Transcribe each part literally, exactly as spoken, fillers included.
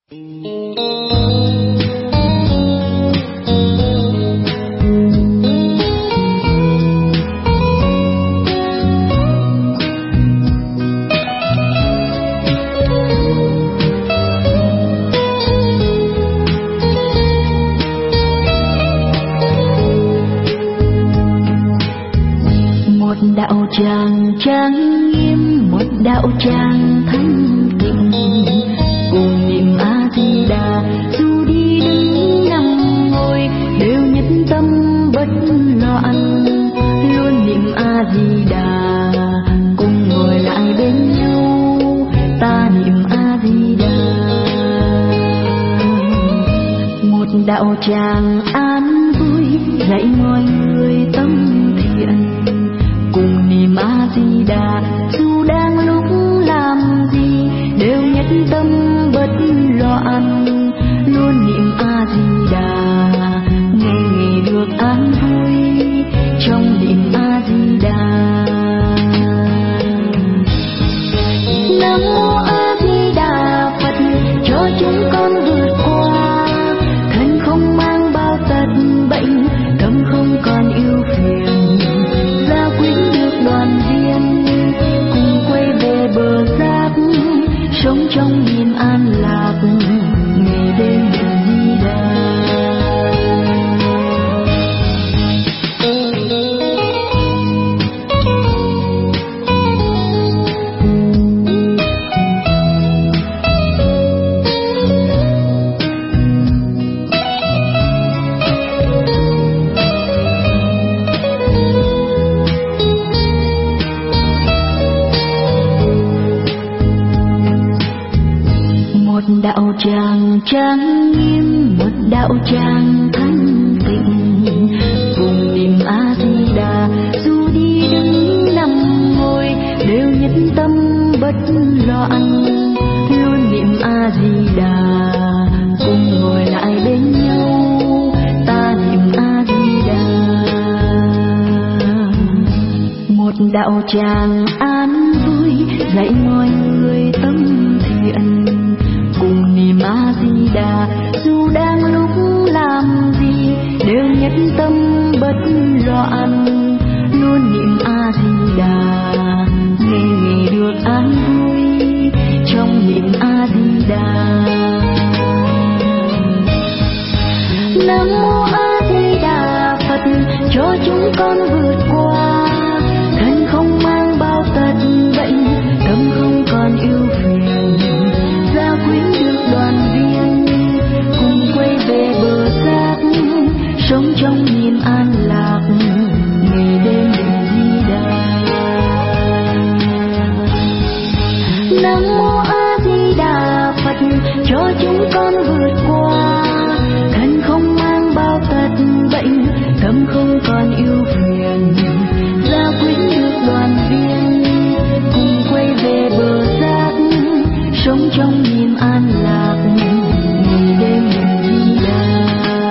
Đạo tràng trang nghiêm, một đạo tràng thanh tịnh, cùng niệm A Di Đà. Dù đi đứng nằm ngồi đều nhất tâm bất loạn, luôn niệm A Di Đà. Cùng ngồi lại bên nhau, ta niệm A Di Đà. Một đạo tràng an vui dạy mọi người tâm thiện, cùng niệm A Di Đà. Dù đang lúc làm gì đều nhất tâm bất loạn, luôn niệm A Di Đà. Ngày ngày được an vui trong niệm A Di Đà. Nam mô A Di Đà Phật, cho chúng con vượt qua thân không mang bao tật bệnh, tâm không còn yêu phiền, gia quyến được đoàn viên, cùng quay về bờ giác, sống trong niềm an lạc, ngày đêm niệm Di Đà. Đạo tràng trang nghiêm, một đạo tràng thanh tịnh, cùng niệm A Di Đà. Dù đi đứng nằm ngồi đều nhất tâm bất loạn, luôn niệm A Di Đà. Cùng ngồi lại bên nhau, ta niệm A Di Đà. Một đạo tràng an vui dạy mọi người tâm thiện, cùng niệm A Di Đà. Dù đang lúc làm gì đều nhất tâm bất loạn, luôn niệm A Di Đà. Ngày ngày được an vui trong niệm A Di Đà. Nam mô A Di Đà Phật, cho chúng con vượt qua thân không mang bao tật bệnh, tâm không còn yêu phiền, gia quyến được đoàn viên, cùng quay về bờ giác, sống trong niềm an lạc, ngày đêm niệm Di Đà. Nam mô A Di Đà Phật, cho chúng con vượt qua thân không mang bao tật bệnh, tâm không còn yêu phiền, gia quyến được đoàn viên, cùng quay về bờ giác, sống trong niềm an lạc, ngày đêm niệm Di Đà.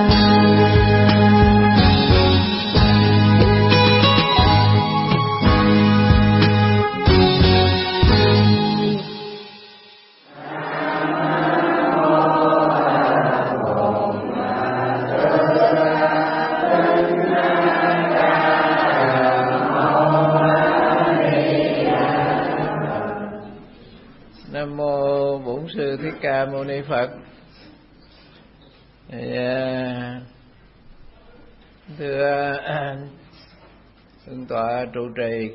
Nam mô Bổn Sư Thích Ca Mâu Ni Phật. Thưa Thượng tọa trụ trì,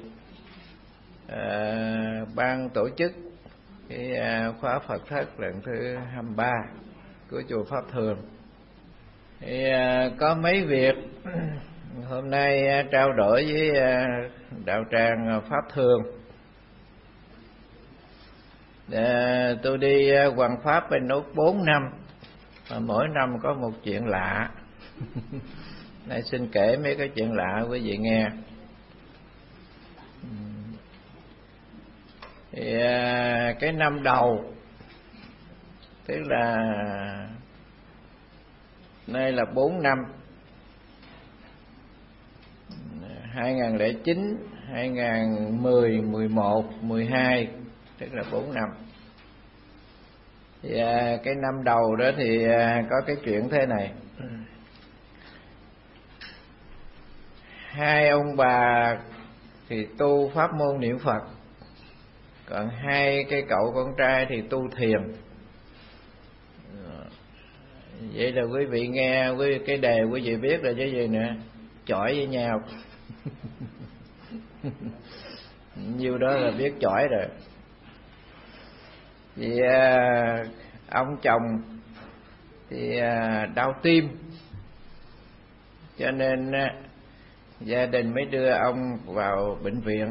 à, ban tổ chức cái à, khóa Phật thất lần thứ hai mươi ba của chùa Pháp Thường, thì à, có mấy việc hôm nay à, trao đổi với à, đạo tràng Pháp Thường. À, tôi đi à, Hoàng Pháp bên Úc bốn năm, mà mỗi năm có một chuyện lạ. Nay xin kể mấy cái chuyện lạ quý vị nghe. Thì à, cái năm đầu, tức là nay là bốn năm, hai nghìn lẻ chín, hai nghìn mười, mười một, mười hai, tức là bốn năm. Thì à, cái năm đầu đó thì à, có cái chuyện thế này. Hai ông bà thì tu pháp môn niệm Phật, còn hai cái cậu con trai thì tu thiền. Vậy là quý vị nghe với cái đề quý vị biết rồi chứ gì nữa, chọi với nhau. Nhiêu đó là biết chọi rồi. Thì à, ông chồng thì à, đau tim, cho nên à, gia đình mới đưa ông vào bệnh viện.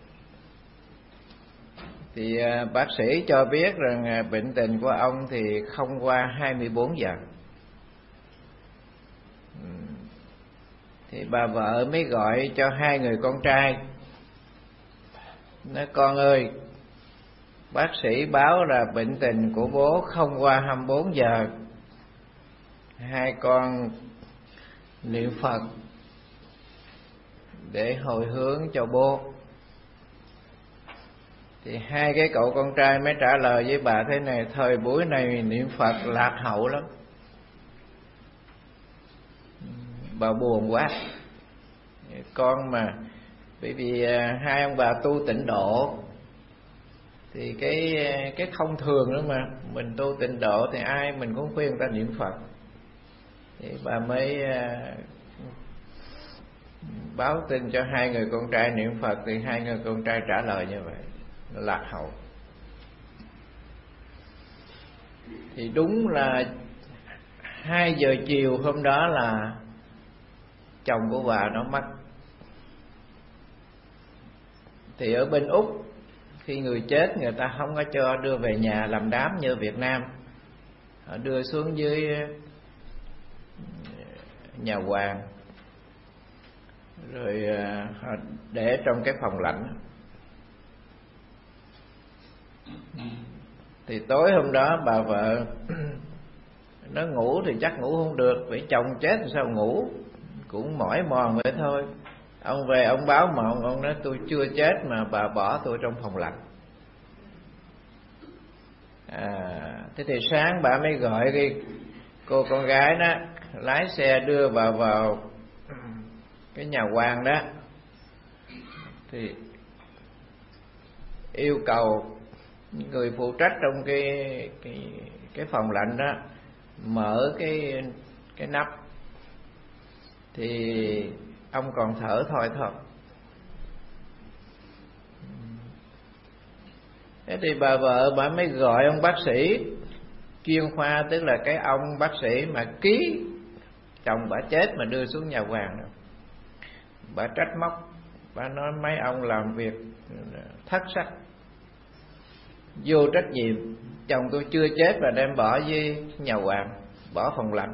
Thì à, bác sĩ cho biết rằng à, bệnh tình của ông thì không qua hai mươi bốn giờ. Thì bà vợ mới gọi cho hai người con trai, nói: con ơi, bác sĩ báo là bệnh tình của bố không qua hai mươi bốn giờ, hai con niệm Phật để hồi hướng cho bố. Thì hai cái cậu con trai mới trả lời với bà thế này: thời buổi này niệm Phật lạc hậu lắm. Bà buồn quá. Con mà, bởi vì hai ông bà tu tịnh độ thì cái cái không thường đó mà, mình tu tịnh độ thì ai mình cũng khuyên người ta niệm Phật. Thì bà mới báo tin cho hai người con trai niệm Phật, thì hai người con trai trả lời như vậy, lạc hậu. Thì đúng là hai giờ chiều hôm đó là chồng của bà nó mất. Thì ở bên Úc, khi người chết người ta không có cho đưa về nhà làm đám như Việt Nam, họ đưa xuống dưới nhà hoàng, rồi họ để trong cái phòng lạnh. Thì tối hôm đó bà vợ nó ngủ thì chắc ngủ không được, vì chồng chết thì sao ngủ, cũng mỏi mòn vậy thôi. Ông về ông báo mộng, ông nói: tôi chưa chết mà bà bỏ tôi trong phòng lạnh. À, thế thì sáng bà mới gọi cái cô con gái đó lái xe đưa bà vào cái nhà quan đó, thì yêu cầu người phụ trách trong cái cái cái phòng lạnh đó mở cái cái nắp. Thì ông còn thở thôi thôi. Thế thì bà vợ bà mới gọi ông bác sĩ chuyên khoa, tức là cái ông bác sĩ mà ký chồng bà chết mà đưa xuống nhà hoàng đó. Bà trách móc, bà nói mấy ông làm việc thất sách, vô trách nhiệm, chồng tôi chưa chết và đem bỏ với nhà hoàng, bỏ phòng lạnh.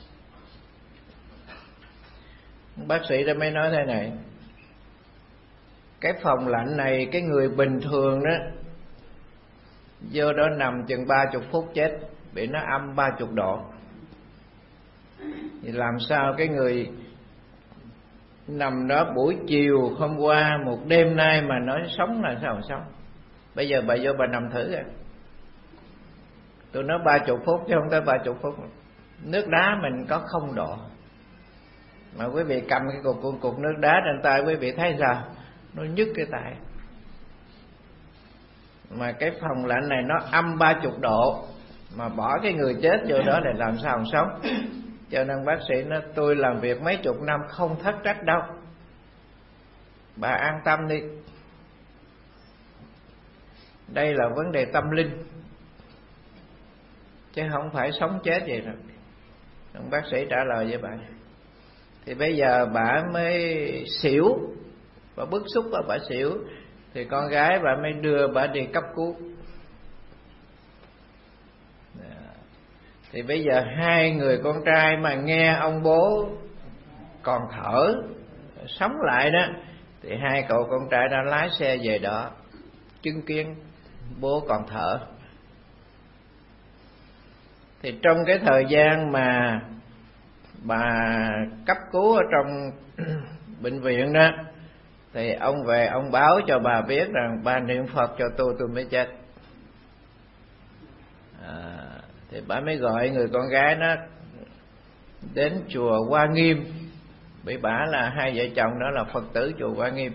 Bác sĩ đã mới nói thế này: cái phòng lạnh này cái người bình thường đó vô đó nằm chừng ba chục phút chết, bị nó âm ba chục độ. Thì làm sao cái người nằm đó buổi chiều hôm qua một đêm nay mà nói sống là sao mà sống? Bây giờ bà vô bà nằm thử kìa. Tôi nói ba chục phút chứ không tới ba chục phút. Nước đá mình có không độ, mà quý vị cầm cái cục, cục, cục nước đá trên tay quý vị thấy sao? Nó nhức cái tay. Mà cái phòng lạnh này nó âm ba chục độ, mà bỏ cái người chết vô đó để làm sao mà sống? Cho nên bác sĩ nói: tôi làm việc mấy chục năm không thất trách đâu, bà an tâm đi. Đây là vấn đề tâm linh, chứ không phải sống chết vậy đâu. Ông bác sĩ trả lời với bà. Thì bây giờ bà mới xỉu, bà bức xúc và bà xỉu. Thì con gái bà mới đưa bà đi cấp cứu. Thì bây giờ hai người con trai mà nghe ông bố còn thở sống lại đó, thì hai cậu con trai đã lái xe về đó chứng kiến bố còn thở. Thì trong cái thời gian mà bà cấp cứu ở trong bệnh viện đó, thì ông về ông báo cho bà biết rằng: bà niệm Phật cho tôi tôi mới chết. À, Thì bà mới gọi người con gái nó đến chùa Hoa Nghiêm, bởi bả là hai vợ chồng đó là Phật tử chùa Hoa Nghiêm.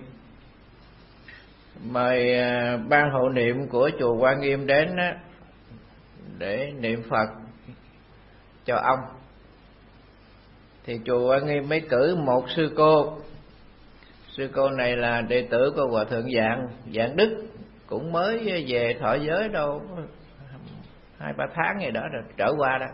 Mời ban hộ niệm của chùa Hoa Nghiêm đến đó, để niệm Phật cho ông. Thì chùa Hoa Nghiêm mới cử một sư cô. Sư cô này là đệ tử của Hòa Thượng Dạng, Dạng Đức, cũng mới về thọ giới đâu hai ba tháng gì đó rồi trở qua đó.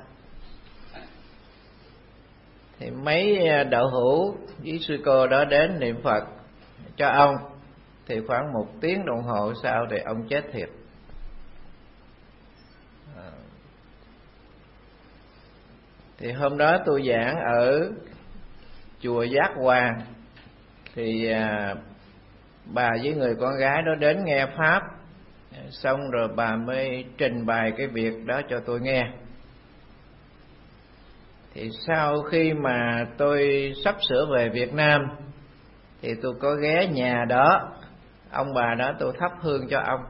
Thì mấy đạo hữu với sư cô đó đến niệm Phật cho ông. Thì khoảng một tiếng đồng hồ sau thì ông chết thiệt. Thì hôm đó tôi giảng ở chùa Giác Hòa. Thì à, bà với người con gái đó đến nghe Pháp. Xong rồi bà mới trình bày cái việc đó cho tôi nghe. Thì sau khi mà tôi sắp sửa về Việt Nam, thì tôi có ghé nhà đó, ông bà đó tôi thắp hương cho ông.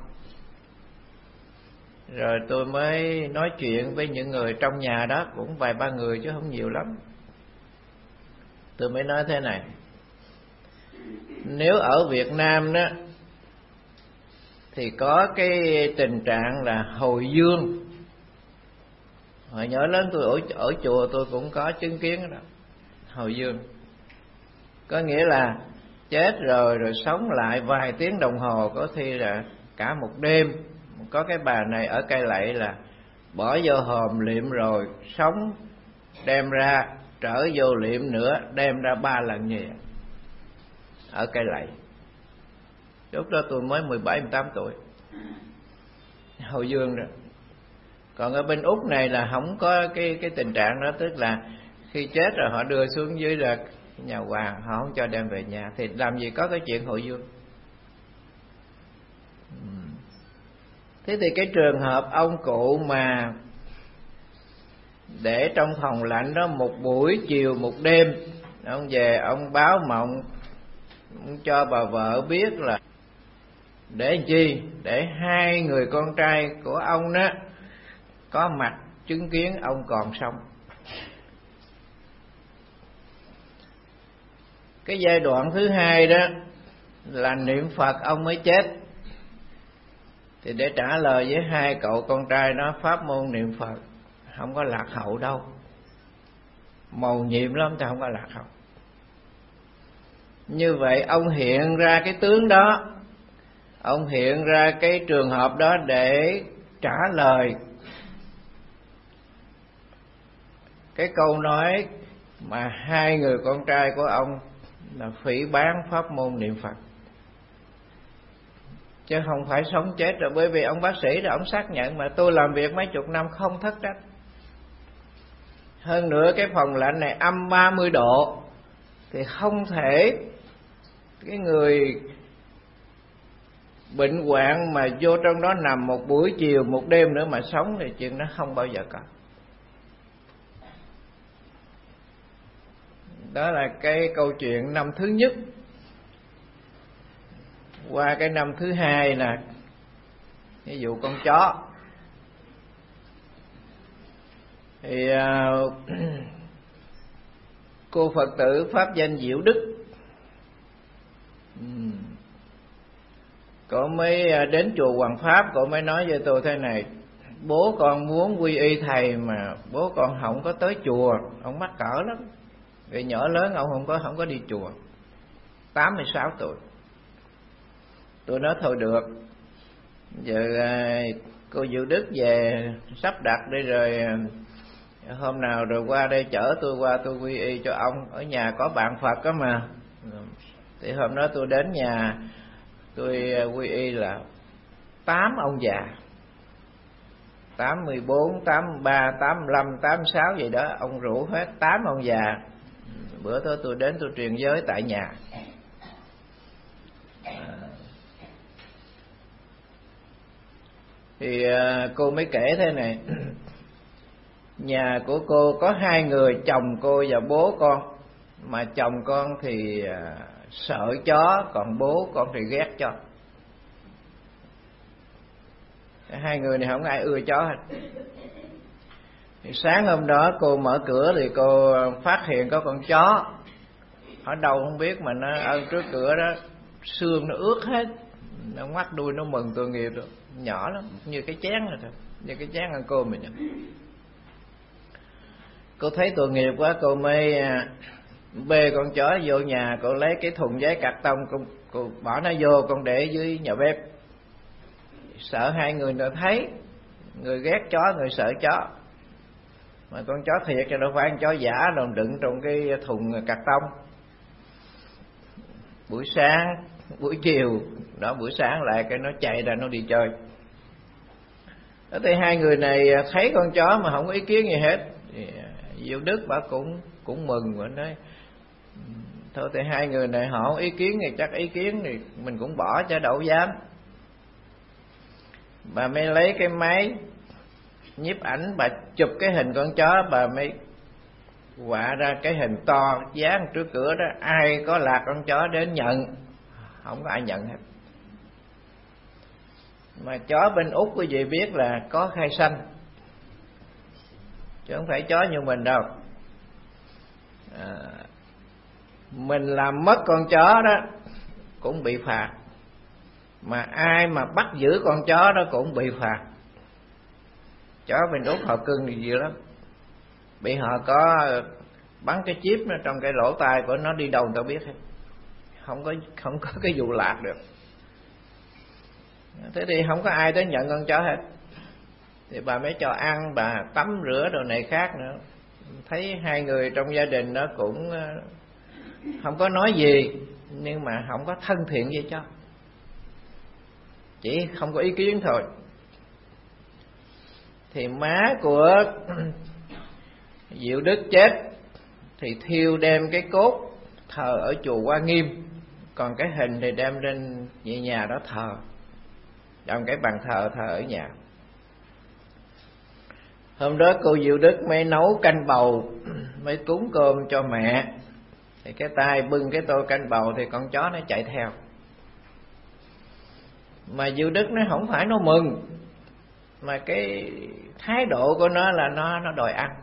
Rồi tôi mới nói chuyện với những người trong nhà đó, cũng vài ba người chứ không nhiều lắm. Tôi mới nói thế này: nếu ở Việt Nam đó thì có cái tình trạng là hồi dương. Hồi nhỏ lớn tôi ở, ở chùa tôi cũng có chứng kiến đó. Hồi dương có nghĩa là chết rồi rồi sống lại vài tiếng đồng hồ, có khi là cả một đêm. Có cái bà này ở Cây Lậy là bỏ vô hòm liệm rồi sống, đem ra trở vô liệm nữa, đem ra ba lần như vậy ở Cây Lậy. Lúc đó tôi mới mười bảy mười tám tuổi, hồi dương rồi. Còn ở bên Úc này là không có cái cái tình trạng đó, tức là khi chết rồi họ đưa xuống dưới là nhà hoàng, họ không cho đem về nhà. Thì làm gì có cái chuyện hồi dương. Thế thì cái trường hợp ông cụ mà để trong phòng lạnh đó một buổi chiều một đêm, ông về ông báo mộng, ông cho bà vợ biết là để làm chi? Để hai người con trai của ông đó có mặt chứng kiến ông còn sống. Cái giai đoạn thứ hai đó là niệm Phật ông mới chết. Thì để trả lời với hai cậu con trai nó, pháp môn niệm Phật không có lạc hậu đâu, mầu nhiệm lắm chứ không có lạc hậu. Như vậy ông hiện ra cái tướng đó, ông hiện ra cái trường hợp đó để trả lời cái câu nói mà hai người con trai của ông là phỉ báng pháp môn niệm Phật, chứ không phải sống chết rồi. Bởi vì ông bác sĩ đó ông xác nhận mà tôi làm việc mấy chục năm không thất trách. Hơn nữa cái phòng lạnh này âm ba mươi độ, thì không thể cái người bệnh hoạn mà vô trong đó nằm một buổi chiều một đêm nữa mà sống, thì chuyện đó không bao giờ có. Đó là cái câu chuyện năm thứ nhất. Qua cái năm thứ hai là ví dụ con chó. Thì uh, cô Phật tử pháp danh Diệu Đức, uhm. cô mới đến chùa Hoàng Pháp, cô mới nói với tôi thế này: bố con muốn quy y thầy mà bố con không có tới chùa, ông mắc cỡ lắm. Vì nhỏ lớn ông không có không có đi chùa. Tám mươi sáu tuổi. Tôi nói thôi được, giờ cô Diệu Đức về sắp đặt đi, rồi hôm nào rồi qua đây chở tôi qua tôi quy y cho ông. Ở nhà có bạn Phật đó mà. Thì hôm đó tôi đến nhà tôi quy y là tám ông già, tám mươi bốn, tám mươi ba, tám mươi lăm, tám mươi sáu vậy đó. Ông rủ hết tám ông già. Bữa đó tôi đến tôi truyền giới tại nhà. Thì cô mới kể thế này: nhà của cô có hai người, chồng cô và bố con. Mà chồng con thì sợ chó, còn bố con thì ghét chó. Hai người này không ai ưa chó hết. Sáng hôm đó cô mở cửa thì cô phát hiện có con chó ở đâu không biết mà nó ở trước cửa đó, xương nó ướt hết, nó ngoắt đuôi nó mừng tội nghiệp rồi, nhỏ lắm, như cái chén này thôi, như cái chén ăn cơm mình. Cô thấy tội nghiệp quá, cô mới bê con chó vô nhà, cô lấy cái thùng giấy cạc tông, cô, cô bỏ nó vô, con để dưới nhà bếp, sợ hai người nó thấy, người ghét chó, người sợ chó. Mà con chó thiệt chứ đâu phải con chó giả đâu, đựng trong cái thùng cạc tông. Buổi sáng, buổi chiều đó, buổi sáng lại cái nó chạy ra nó đi chơi. Đó thì hai người này thấy con chó mà không có ý kiến gì hết. Diệu Đức bà cũng cũng mừng, và nói thôi thì hai người này họ ý kiến thì chắc ý kiến thì mình cũng bỏ cho đâu dám. Bà mới lấy cái máy nhiếp ảnh, bà chụp cái hình con chó, bà mới họa ra cái hình to dán trước cửa đó, ai có lạc con chó đến nhận. Không có ai nhận hết. Mà chó bên Úc quý vị biết là có khai xanh, chứ không phải chó như mình đâu. à, Mình làm mất con chó đó cũng bị phạt, mà ai mà bắt giữ con chó đó cũng bị phạt. Chó bên Úc họ cưng thì dữ lắm, bị họ có bắn cái chip nó trong cái lỗ tai của nó, đi đâu người ta biết hết, không có không có cái vụ lạc được. Thế thì không có ai tới nhận con chó hết. Thì bà mới cho ăn, bà tắm rửa đồ này khác nữa. Thấy hai người trong gia đình đó cũng không có nói gì, nhưng mà không có thân thiện với chó, chỉ không có ý kiến thôi. Thì má của Diệu Đức chết thì thiêu đem cái cốt thờ ở chùa Hoa Nghiêm, còn cái hình thì đem lên về nhà đó thờ, trong cái bàn thờ thờ ở nhà. Hôm đó cô Diệu Đức mới nấu canh bầu, mới cúng cơm cho mẹ. Thì cái tay bưng cái tô canh bầu thì con chó nó chạy theo. Mà Diệu Đức nó không phải nó mừng, mà cái thái độ của nó là nó nó đòi ăn.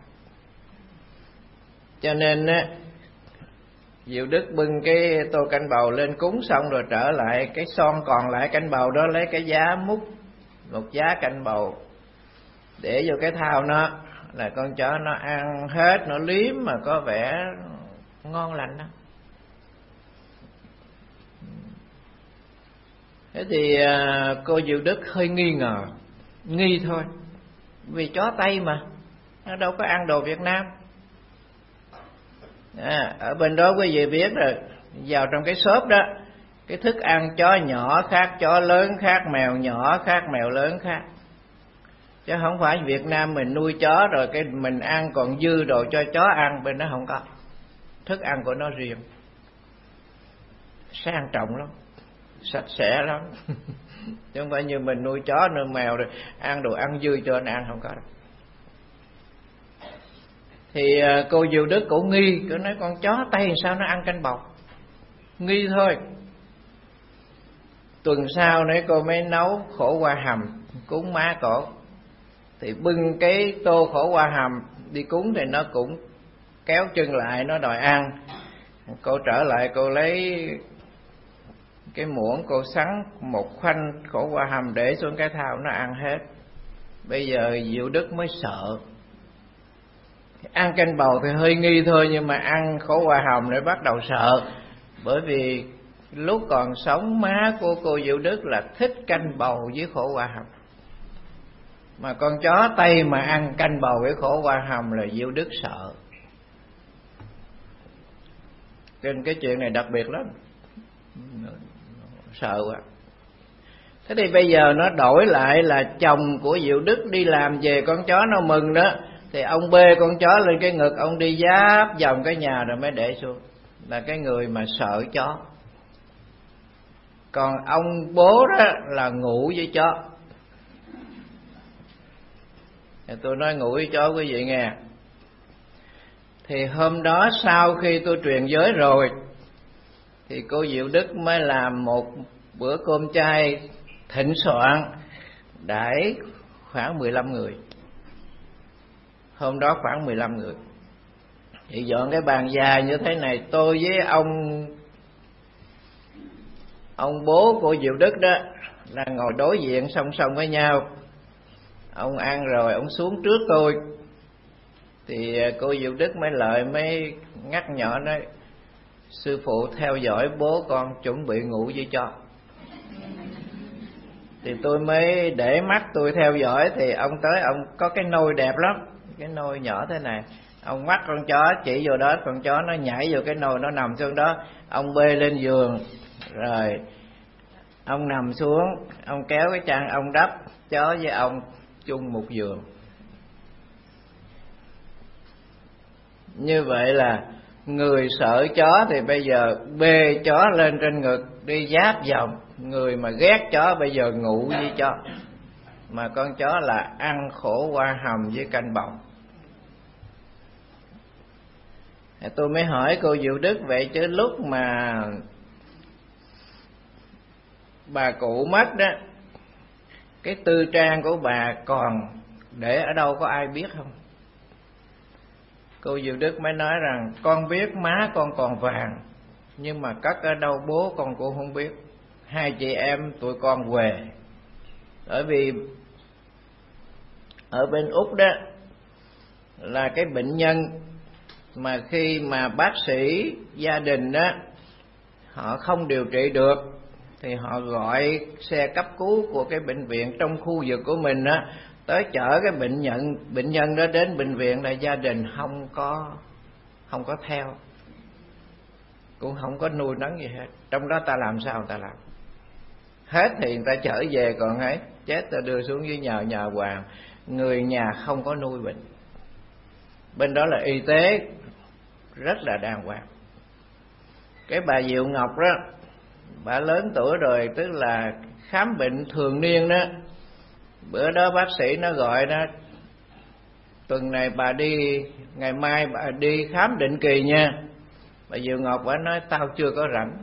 Cho nên á, Diệu Đức bưng cái tô canh bầu lên cúng xong rồi trở lại, cái son còn lại canh bầu đó lấy cái giá múc một giá canh bầu để vô cái thau nó, là con chó nó ăn hết, nó liếm mà có vẻ ngon lành đó. Thế thì cô Diệu Đức hơi nghi ngờ, nghi thôi, vì chó Tây mà nó đâu có ăn đồ Việt Nam. À, ở bên đó quý vị biết rồi, vào trong cái shop đó, cái thức ăn chó nhỏ khác, chó lớn khác, mèo nhỏ khác, mèo lớn khác. Chứ không phải Việt Nam mình nuôi chó rồi cái mình ăn còn dư đồ cho chó ăn, bên đó không có. Thức ăn của nó riêng, sang trọng lắm, sạch sẽ lắm. Chứ không phải như mình nuôi chó nuôi mèo rồi ăn đồ ăn dư cho nó ăn, không có đâu. Thì cô Diệu Đức cũng nghi, cứ nói con chó Tây sao nó ăn canh bầu, nghi thôi. Tuần sau nữa cô mới nấu khổ qua hầm cúng má cổ. Thì bưng cái tô khổ qua hầm đi cúng thì nó cũng kéo chân lại, nó đòi ăn. Cô trở lại, cô lấy cái muỗng, cô sắn một khoanh khổ qua hầm để xuống cái thau, nó ăn hết. Bây giờ Diệu Đức mới sợ. Ăn canh bầu thì hơi nghi thôi, nhưng mà ăn khổ qua hầm để bắt đầu sợ. Bởi vì lúc còn sống má của cô Diệu Đức là thích canh bầu với khổ qua hầm. Mà con chó Tây mà ăn canh bầu với khổ qua hầm là Diệu Đức sợ. Trên cái chuyện này đặc biệt lắm, sợ quá. Thế thì bây giờ nó đổi lại là chồng của Diệu Đức đi làm về, con chó nó mừng đó, thì ông bê con chó lên cái ngực, ông đi giáp vòng cái nhà rồi mới để xuống. Là cái người mà sợ chó. Còn ông bố đó là ngủ với chó. Thì tôi nói ngủ với chó quý vị nghe. Thì hôm đó sau khi tôi truyền giới rồi, thì cô Diệu Đức mới làm một bữa cơm chay thịnh soạn đãi khoảng mười lăm người. Hôm đó khoảng mười lăm người. Thì dọn cái bàn dài như thế này, tôi với ông ông bố của Diệu Đức đó là ngồi đối diện song song với nhau. Ông ăn rồi ông xuống trước tôi, thì cô Diệu Đức mới lợi mới ngắt nhỏ nói: sư phụ theo dõi bố con chuẩn bị ngủ với chó. Thì tôi mới để mắt tôi theo dõi, thì ông tới ông có cái nôi đẹp lắm, cái nôi nhỏ thế này. Ông bắt con chó chỉ vô đó, con chó nó nhảy vô cái nồi, nó nằm xuống đó. Ông bê lên giường, rồi ông nằm xuống, ông kéo cái chăn ông đắp, chó với ông chung một giường. Như vậy là người sợ chó thì bây giờ bê chó lên trên ngực đi giáp vòng, người mà ghét chó bây giờ ngủ với chó. Mà con chó là ăn khổ qua hầm với canh bọng. Tôi mới hỏi cô Diệu Đức vậy chứ lúc mà bà cụ mất đó, cái tư trang của bà còn để ở đâu có ai biết không? Cô Diệu Đức mới nói rằng con biết má con còn vàng, nhưng mà cất ở đâu bố con cũng không biết. Hai chị em tụi con về. Bởi vì ở bên Úc đó là cái bệnh nhân mà khi mà bác sĩ gia đình đó họ không điều trị được thì họ gọi xe cấp cứu của cái bệnh viện trong khu vực của mình đó tới chở cái bệnh nhân bệnh nhân đó đến bệnh viện, là gia đình không có không có theo, cũng không có nuôi nấng gì hết. Trong đó ta làm sao người ta làm hết thì người ta chở về, còn ấy chết ta đưa xuống dưới nhờ nhờ hoàng, người nhà không có nuôi bệnh. Bên đó là y tế rất là đàng hoàng. Cái bà Diệu Ngọc đó, bà lớn tuổi rồi, tức là khám bệnh thường niên đó. Bữa đó bác sĩ nó gọi đó: tuần này bà đi, ngày mai bà đi khám định kỳ nha. Bà Diệu Ngọc bà nói: tao chưa có rảnh.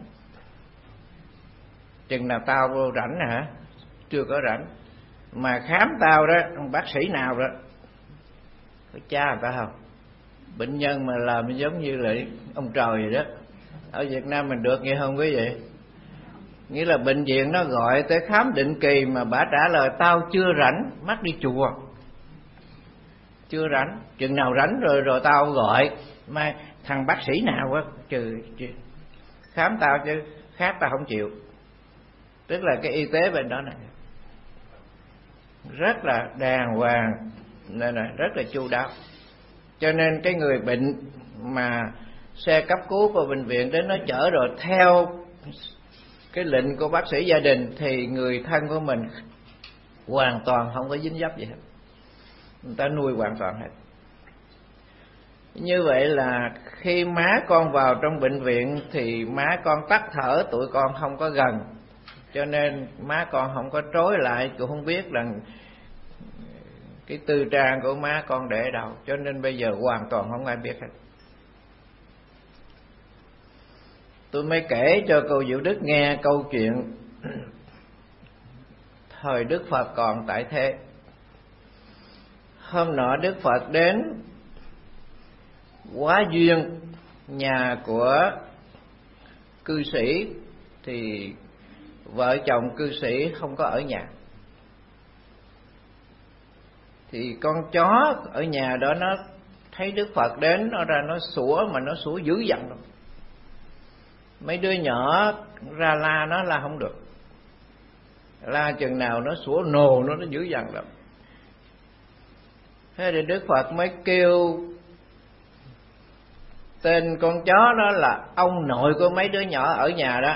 Chừng nào tao rảnh hả? Chưa có rảnh. Mà khám tao đó, bác sĩ nào đó có cha người ta không? Bệnh nhân mà làm giống như là ông trời vậy đó. Ở Việt Nam mình được nghe không quý vị? Nghĩa là bệnh viện nó gọi tới khám định kỳ mà bà trả lời: tao chưa rảnh, mắc đi chùa, chưa rảnh. Chừng nào rảnh rồi rồi tao gọi. Mà thằng bác sĩ nào á trừ, trừ khám tao chứ khác tao không chịu. Tức là cái y tế bên đó này rất là đàng hoàng, nên là rất là chu đáo. Cho nên cái người bệnh mà xe cấp cứu của bệnh viện đến nó chở rồi theo cái lệnh của bác sĩ gia đình thì người thân của mình hoàn toàn không có dính dấp gì hết, người ta nuôi hoàn toàn hết. Như vậy là khi má con vào trong bệnh viện thì má con tắt thở, tụi con không có gần, cho nên má con không có trối lại, cũng không biết rằng cái tư trang của má con để ở đâu, cho nên bây giờ hoàn toàn không ai biết hết. Tôi mới kể cho cô Diệu Đức nghe câu chuyện thời Đức Phật còn tại thế. Hôm nọ Đức Phật đến Quá Duyên, nhà của cư sĩ, thì vợ chồng cư sĩ không có ở nhà. Thì con chó ở nhà đó nó thấy Đức Phật đến, nó ra nó sủa, mà nó sủa dữ dằn lắm. Mấy đứa nhỏ ra la nó la không được, la chừng nào nó sủa nồ nó nó dữ dằn lắm. Thế thì Đức Phật mới kêu tên con chó đó là ông nội của mấy đứa nhỏ ở nhà đó.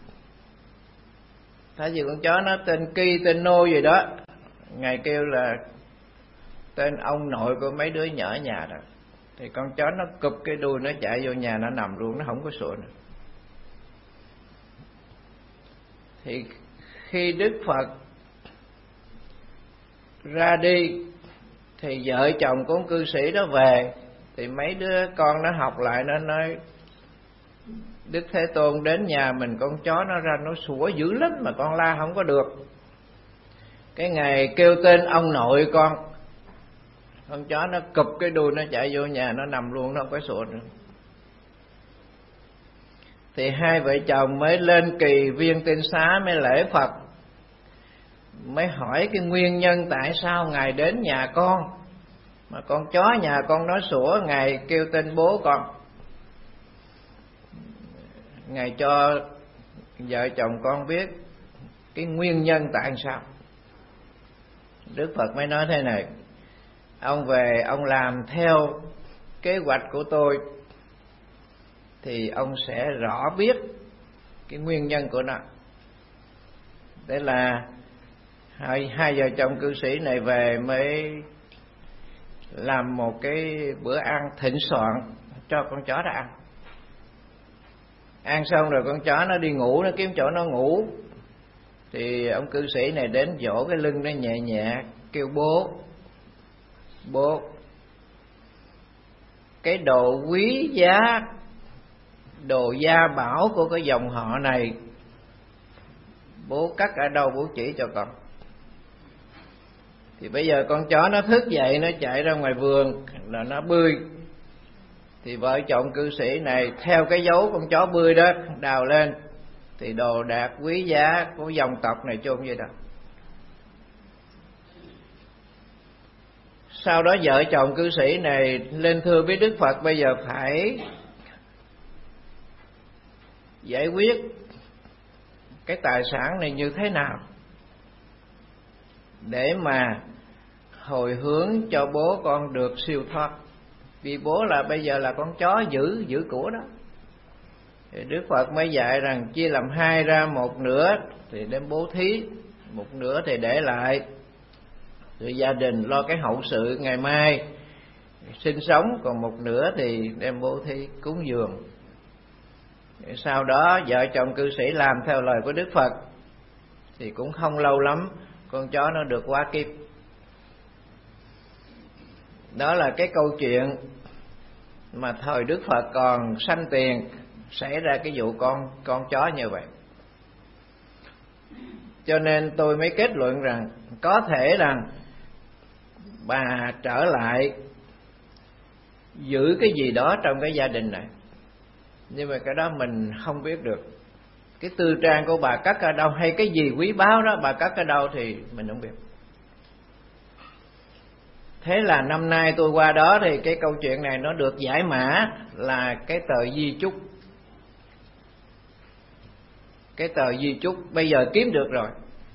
Tại vì con chó nó tên Ki, tên Nô gì đó, Ngài kêu là tên ông nội của mấy đứa nhỏ ở nhà đó. Thì con chó nó cụp cái đuôi, nó chạy vô nhà, nó nằm luôn, nó không có sủa nữa. Thì khi Đức Phật ra đi thì vợ chồng của cư sĩ đó về, thì mấy đứa con nó học lại, nó nói: Đức Thế Tôn đến nhà mình, con chó nó ra nó sủa dữ lắm mà con la không có được. Cái ngày kêu tên ông nội con Con chó nó cụp cái đuôi nó chạy vô nhà, nó nằm luôn, nó không có sủa nữa. Thì hai vợ chồng mới lên kỳ viên tinh xá, mới lễ Phật, mới hỏi cái nguyên nhân tại sao Ngài đến nhà con mà con chó nhà con nó sủa, Ngài kêu tên bố con. Ngài cho vợ chồng con biết cái nguyên nhân tại sao. Đức Phật mới nói thế này: ông về ông làm theo kế hoạch của tôi thì ông sẽ rõ biết cái nguyên nhân của nó. Thế là hai, hai vợ chồng cư sĩ này về mới làm một cái bữa ăn thịnh soạn cho con chó đó ăn. Ăn xong rồi con chó nó đi ngủ, nó kiếm chỗ nó ngủ. Thì ông cư sĩ này đến vỗ cái lưng nó nhẹ nhẹ, kêu bố, bố, cái đồ quý giá, đồ gia bảo của cái dòng họ này, bố cắt ở đâu bố chỉ cho con. Thì bây giờ con chó nó thức dậy, nó chạy ra ngoài vườn là nó bươi. Thì vợ chồng cư sĩ này theo cái dấu con chó bươi đó đào lên, thì đồ đạc quý giá của dòng tộc này chôn vậy đó. Sau đó vợ chồng cư sĩ này lên thưa với Đức Phật, bây giờ phải giải quyết cái tài sản này như thế nào để mà hồi hướng cho bố con được siêu thoát. Vì bố là bây giờ là con chó giữ giữ của đó. Thì Đức Phật mới dạy rằng chia làm hai ra, một nửa thì đem bố thí, một nửa thì để lại rồi gia đình lo cái hậu sự ngày mai sinh sống, còn một nửa thì đem bố thí cúng dường. Sau đó vợ chồng cư sĩ làm theo lời của Đức Phật thì cũng không lâu lắm con chó nó được hóa kiếp. Đó là cái câu chuyện mà thời Đức Phật còn sanh tiền xảy ra cái vụ con con chó như vậy. Cho nên tôi mới kết luận rằng có thể rằng bà trở lại giữ cái gì đó trong cái gia đình này, nhưng mà cái đó mình không biết được. Cái tư trang của bà cất ở đâu, hay cái gì quý báu đó bà cất ở đâu thì mình không biết. Thế là năm nay tôi qua đó thì cái câu chuyện này nó được giải mã là cái tờ di chúc. Cái tờ di chúc bây giờ kiếm được rồi.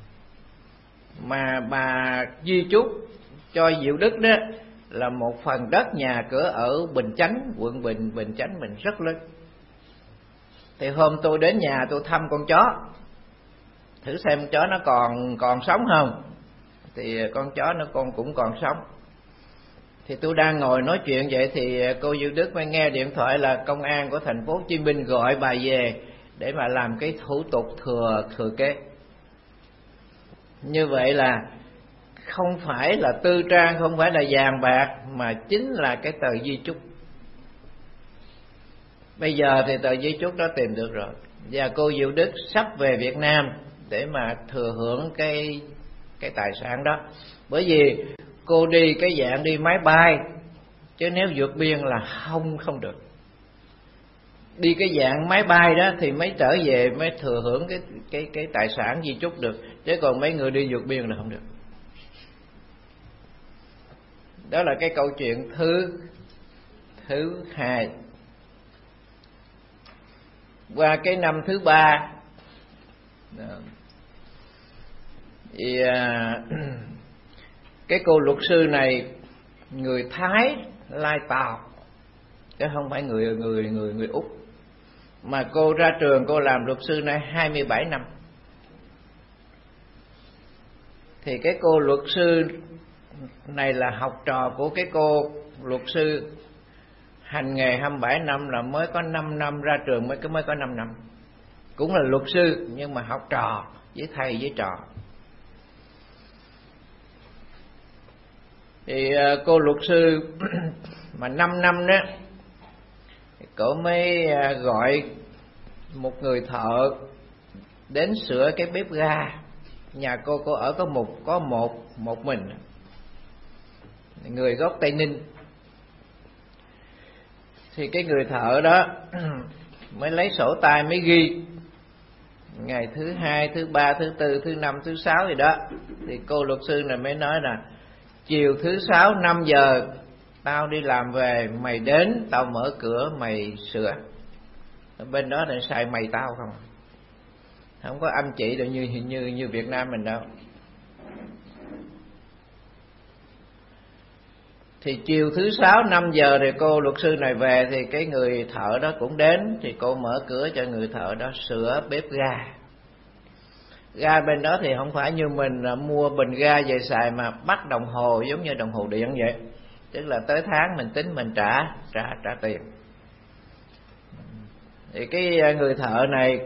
Mà bà di chúc cho Diệu Đức đó là một phần đất nhà cửa ở Bình Chánh, quận Bình, Bình Chánh mình rất lớn. Thì hôm tôi đến nhà tôi thăm con chó, thử xem con chó nó còn còn sống không. Thì con chó nó con cũng còn sống. Thì tôi đang ngồi nói chuyện vậy thì cô Diệu Đức mới nghe điện thoại là công an của thành phố Hồ Chí Minh gọi bà về để mà làm cái thủ tục thừa thừa kế. Như vậy là không phải là tư trang, không phải là vàng bạc, mà chính là cái tờ di chúc. Bây giờ thì tờ di chúc đó tìm được rồi, và cô Diệu Đức sắp về Việt Nam để mà thừa hưởng cái cái tài sản đó. Bởi vì cô đi cái dạng đi máy bay, chứ nếu vượt biên là không không được. Đi cái dạng máy bay đó thì mới trở về mới thừa hưởng cái cái cái tài sản di chúc được, chứ còn mấy người đi vượt biên là không được. Đó là cái câu chuyện thứ thứ hai. Qua cái năm thứ ba thì à, cái cô luật sư này người Thái Lai Tàu, chứ không phải người người người người Úc. Mà cô ra trường cô làm luật sư này hai mươi bảy năm. Thì cái cô luật sư này là học trò của cái cô luật sư hành nghề hai mươi bảy năm, là mới có năm năm ra trường, mới mới có năm năm. Cũng là luật sư nhưng mà học trò với thầy với trò. Thì cô luật sư mà năm năm đó, cổ mới gọi một người thợ đến sửa cái bếp ga. Nhà cô cô ở có một có một một mình. người gốc Tây Ninh. Thì cái người thợ đó mới lấy sổ tay mới ghi ngày thứ hai, thứ ba, thứ tư, thứ năm, thứ sáu gì đó. Thì cô luật sư này mới nói là chiều thứ sáu năm giờ tao đi làm về, mày đến tao mở cửa mày sửa. Bên đó là xài mày tao không, không có anh chị đâu như như như Việt Nam mình đâu. Thì chiều thứ sáu năm giờ thì cô luật sư này về, thì cái người thợ đó cũng đến, thì cô mở cửa cho người thợ đó sửa bếp ga. Ga bên đó thì không phải như mình mua bình ga về xài mà bắt đồng hồ giống như đồng hồ điện vậy, tức là tới tháng mình tính mình trả trả trả tiền. Thì cái người thợ này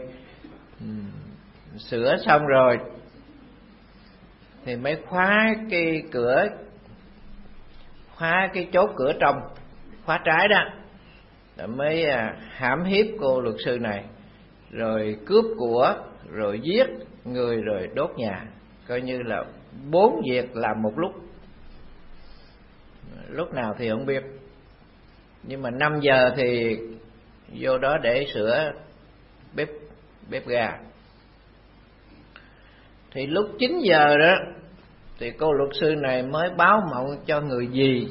sửa xong rồi thì mới khóa cái cửa, khóa cái chốt cửa trong, khóa trái đó, rồi mới hãm hiếp cô luật sư này, rồi cướp của, rồi giết người, rồi đốt nhà. Coi như là bốn việc làm một lúc. Lúc nào thì không biết, nhưng mà năm giờ thì vô đó để sửa bếp bếp ga. Thì lúc chín giờ đó thì cô luật sư này mới báo mộng cho người dì.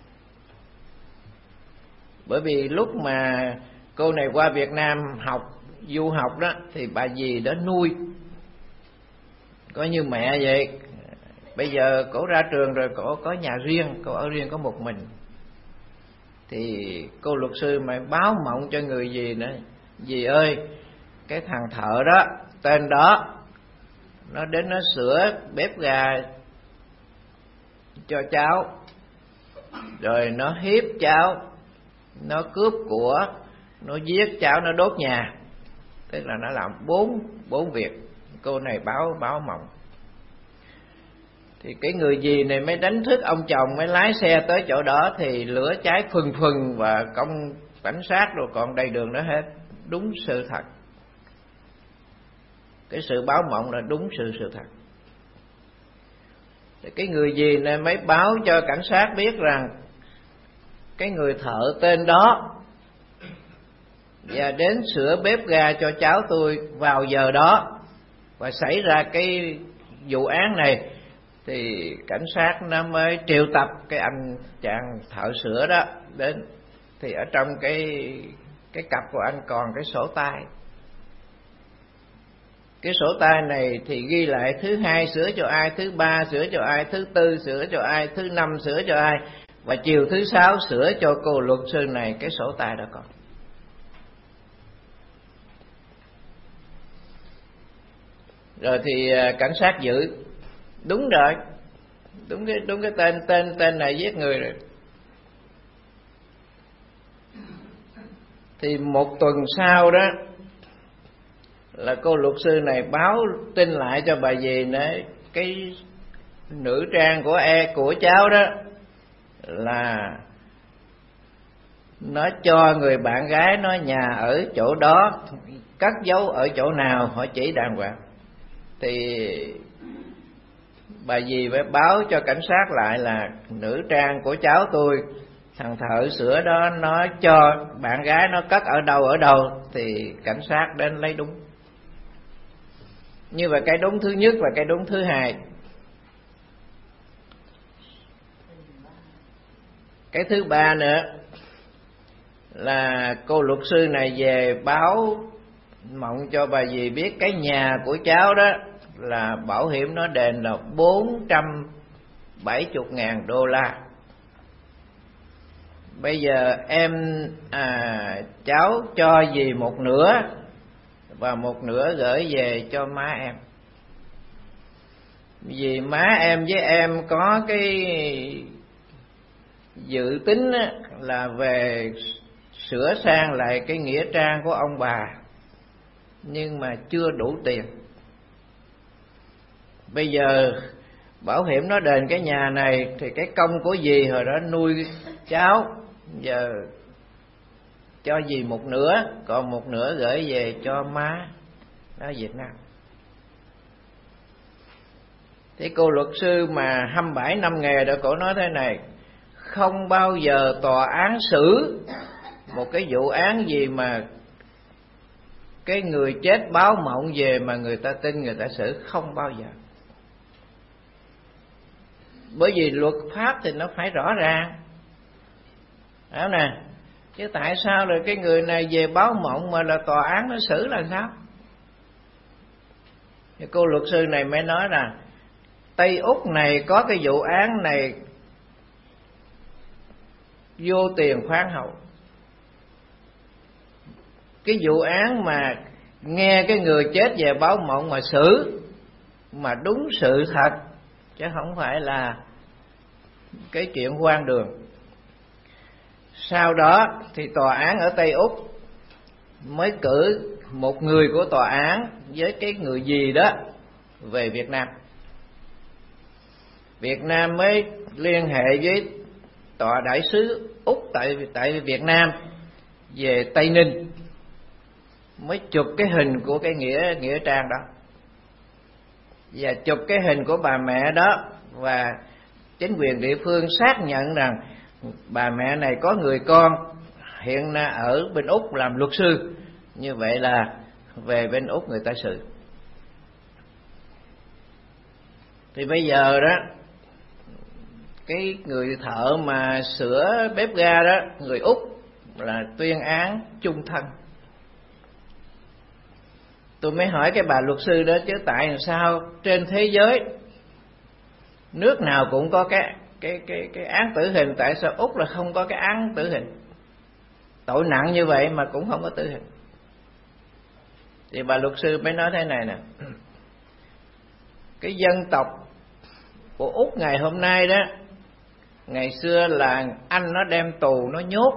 Bởi vì lúc mà cô này qua Việt Nam học, du học đó, thì bà dì đó nuôi, coi như mẹ vậy. Bây giờ cổ ra trường rồi, cổ có nhà riêng, cổ ở riêng có một mình. Thì cô luật sư mà báo mộng cho người dì nữa: dì ơi, cái thằng thợ đó, tên đó, nó đến nó sửa bếp ga cho cháu, rồi nó hiếp cháu, nó cướp của, nó giết cháu, nó đốt nhà. Tức là nó làm bốn bốn việc. Cô này báo báo mộng. Thì cái người dì này mới đánh thức ông chồng, mới lái xe tới chỗ đó, thì lửa cháy phừng phừng và công cảnh sát rồi còn đầy đường đó hết. Đúng sự thật. Cái sự báo mộng là đúng sự sự thật. Thì cái người dì này mới báo cho cảnh sát biết rằng cái người thợ tên đó và đến sửa bếp ga cho cháu tôi vào giờ đó, và xảy ra cái vụ án này. Thì cảnh sát nó mới triệu tập cái anh chàng thợ sửa đó đến. Thì ở trong cái cái cặp của anh còn cái sổ tay. Cái sổ tay này thì ghi lại thứ hai sửa cho ai, thứ ba sửa cho ai, thứ tư sửa cho ai, thứ năm sửa cho ai, và chiều thứ sáu sửa cho cô luật sư này. Cái sổ tay đó còn. Rồi thì cảnh sát giữ. Đúng rồi, đúng cái đúng cái tên tên tên này giết người rồi. Thì một tuần sau đó là cô luật sư này báo tin lại cho bà dì nữa, cái nữ trang của e của cháu đó là nó cho người bạn gái nó nhà ở chỗ đó, cất giấu ở chỗ nào họ chỉ đàng hoàng. Thì bà dì phải báo cho cảnh sát lại là nữ trang của cháu tôi, thằng thợ sửa đó nó cho bạn gái nó cất ở đâu ở đâu. Thì cảnh sát đến lấy đúng. Như vậy cái đúng thứ nhất và cái đúng thứ hai. Cái thứ ba nữa là cô luật sư này về báo mộng cho bà dì biết cái nhà của cháu đó là bảo hiểm nó đền là bốn trăm bảy mươi ngàn đô la. Bây giờ em à, cháu cho dì một nửa và một nửa gửi về cho má em. Vì má em với em có cái dự tính là về sửa sang lại cái nghĩa trang của ông bà, nhưng mà chưa đủ tiền. Bây giờ bảo hiểm nó đền cái nhà này thì cái công của dì hồi đó nuôi cháu, giờ cho dì một nửa, còn một nửa gửi về cho má ở Việt Nam. Thế cô luật sư mà hai mươi bảy năm nghề đó, cổ nói thế này: không bao giờ tòa án xử một cái vụ án gì mà cái người chết báo mộng về mà người ta tin người ta xử, không bao giờ. Bởi vì luật pháp thì nó phải rõ ràng, đó nè. Chứ tại sao rồi cái người này về báo mộng mà là tòa án nó xử là sao? Thì cô luật sư này mới nói là Tây Úc này có cái vụ án này vô tiền khoáng hậu. Cái vụ án mà nghe cái người chết về báo mộng mà xử, mà đúng sự thật, chứ không phải là cái chuyện hoang đường. Sau đó thì tòa án ở Tây Úc mới cử một người của tòa án với cái người gì đó về Việt Nam. Việt Nam mới liên hệ với tòa đại sứ Úc tại tại Việt Nam về Tây Ninh, mới chụp cái hình của cái nghĩa nghĩa trang đó và chụp cái hình của bà mẹ đó, và chính quyền địa phương xác nhận rằng bà mẹ này có người con hiện nay ở bên Úc làm luật sư. Như vậy là về bên Úc người ta xử. Thì bây giờ đó, cái người thợ mà sửa bếp ga đó, người Úc, là tuyên án chung thân. Tôi mới hỏi cái bà luật sư đó, chứ tại sao trên thế giới nước nào cũng có cái cái cái cái án tử hình, tại sao Úc là không có cái án tử hình? Tội nặng như vậy mà cũng không có tử hình. Thì bà luật sư mới nói thế này nè: cái dân tộc của Úc ngày hôm nay đó, ngày xưa là Anh nó đem tù nó nhốt,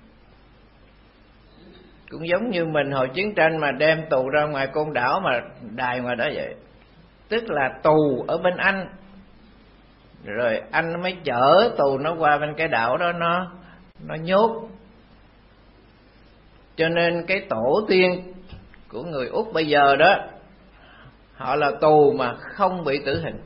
cũng giống như mình hồi chiến tranh mà đem tù ra ngoài Côn Đảo mà đài ngoài đó vậy. Tức là tù ở bên Anh, rồi Anh nó mới chở tù nó qua bên cái đảo đó nó nó nhốt. Cho nên cái tổ tiên của người Úc bây giờ đó, họ là tù mà không bị tử hình.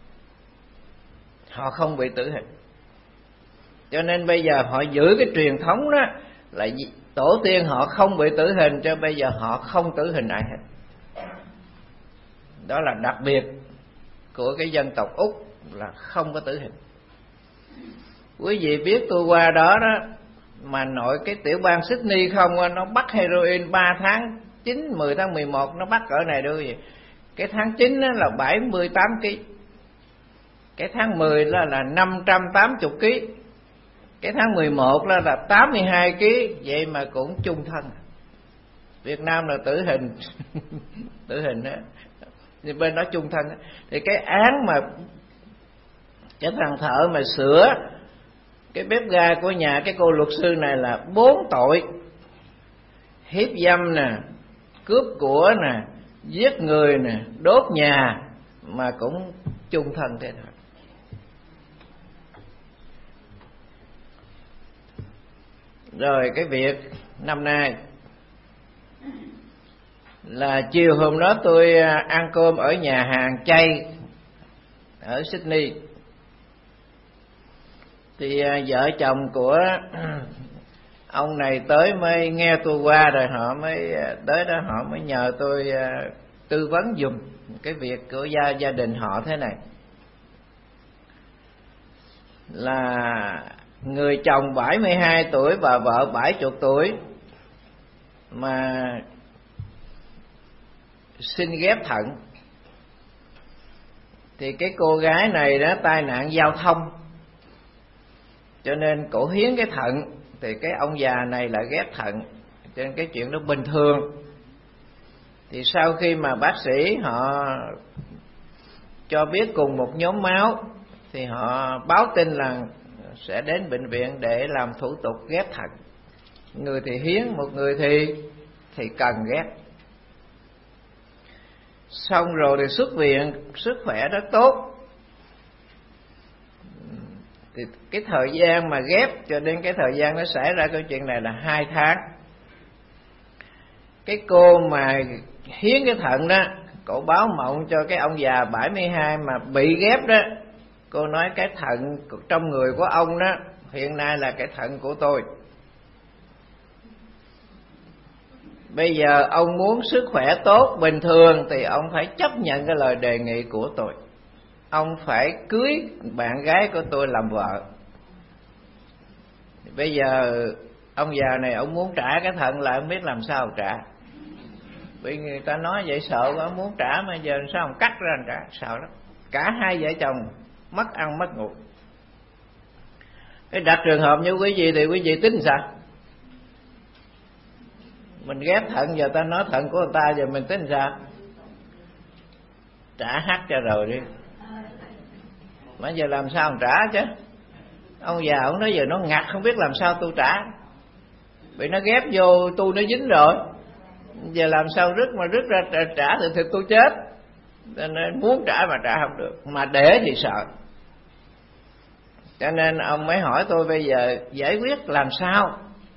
Họ không bị tử hình. Cho nên bây giờ họ giữ cái truyền thống đó là tổ tiên họ không bị tử hình, cho bây giờ họ không tử hình ai hết. Đó là đặc biệt của cái dân tộc Úc, là không có tử hình. Quý vị biết tôi qua đó đó, mà nội cái tiểu bang Sydney không, nó bắt heroin ba tháng, chín, mười tháng mười một nó bắt cỡ này đưa gì. Cái tháng chín là bảy mươi tám ki, cái tháng mười là, là năm trăm tám mươi ki, cái tháng mười một là, là tám mươi hai ki, vậy mà cũng chung thân. Việt Nam là tử hình tử hình đó, thì bên đó chung thân. Thì cái án mà cái thằng thợ mà sửa cái bếp ga của nhà cái cô luật sư này là bốn tội: hiếp dâm nè, cướp của nè, giết người nè, đốt nhà, mà cũng chung thân thế thôi. Rồi cái việc năm nay là chiều hôm đó tôi ăn cơm ở nhà hàng chay ở Sydney, thì vợ chồng của ông này tới mới nghe tôi qua, rồi họ mới tới đó, họ mới nhờ tôi tư vấn giùm cái việc của gia gia đình họ thế này. Là người chồng bảy mươi hai tuổi, bà vợ bảy mươi tuổi, mà xin ghép thận. Thì cái cô gái này đó tai nạn giao thông, cho nên cổ hiến cái thận. Thì cái ông già này là ghép thận, cho nên cái chuyện đó bình thường. Thì sau khi mà bác sĩ họ cho biết cùng một nhóm máu, thì họ báo tin là sẽ đến bệnh viện để làm thủ tục ghép thận. Người thì hiến, một người thì thì cần ghép. Xong rồi thì xuất viện, sức khỏe rất tốt. Thì cái thời gian mà ghép cho đến cái thời gian nó xảy ra cái chuyện này là hai tháng. Cái cô mà hiến cái thận đó, cổ báo mộng cho cái ông già bảy mươi hai mà bị ghép đó. Cô nói cái thận trong người của ông đó hiện nay là cái thận của tôi. Bây giờ ông muốn sức khỏe tốt bình thường thì ông phải chấp nhận cái lời đề nghị của tôi. Ông phải cưới bạn gái của tôi làm vợ. Bây giờ ông già này ông muốn trả cái thận lại, không biết làm sao trả. Vì người ta nói vậy sợ quá, muốn trả mà giờ sao ông cắt ra trả, sợ lắm. Cả hai vợ chồng mất ăn mất ngủ. Cái đặt trường hợp như quý vị thì quý vị tính sao? Mình ghép thận, giờ ta nói thận của người ta, giờ mình tính sao? Trả hát cho rồi đi. Mà giờ làm sao ông trả chứ? Ông già ông nói giờ nó ngặt không biết làm sao tôi trả. Bị nó ghép vô tôi nó dính rồi. Giờ làm sao rứt mà rứt ra trả, trả thì, thì tôi chết. Nên muốn trả mà trả không được, mà để thì sợ. Cho nên ông mới hỏi tôi bây giờ giải quyết làm sao?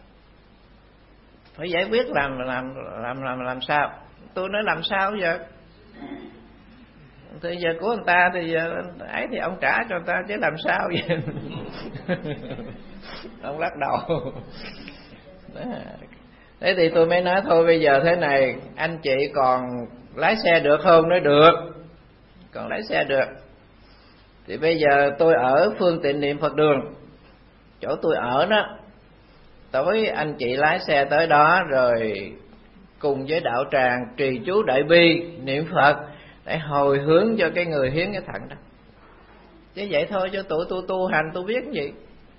Phải giải quyết làm làm làm làm làm sao? Tôi nói làm sao giờ? Thì giờ của người ta thì giờ ấy thì ông trả cho người ta chứ làm sao vậy? Ông lắc đầu. Đó. Thế thì tôi mới nói thôi bây giờ thế này, anh chị còn lái xe được không? Nói được, còn lái xe được. Thì bây giờ tôi ở Phương Tịnh Niệm Phật Đường, chỗ tôi ở đó, tối anh chị lái xe tới đó rồi cùng với đạo tràng trì chú đại bi niệm Phật để hồi hướng cho cái người hiến cái thận đó. Chứ vậy thôi, cho tụi tôi tu hành tôi biết gì.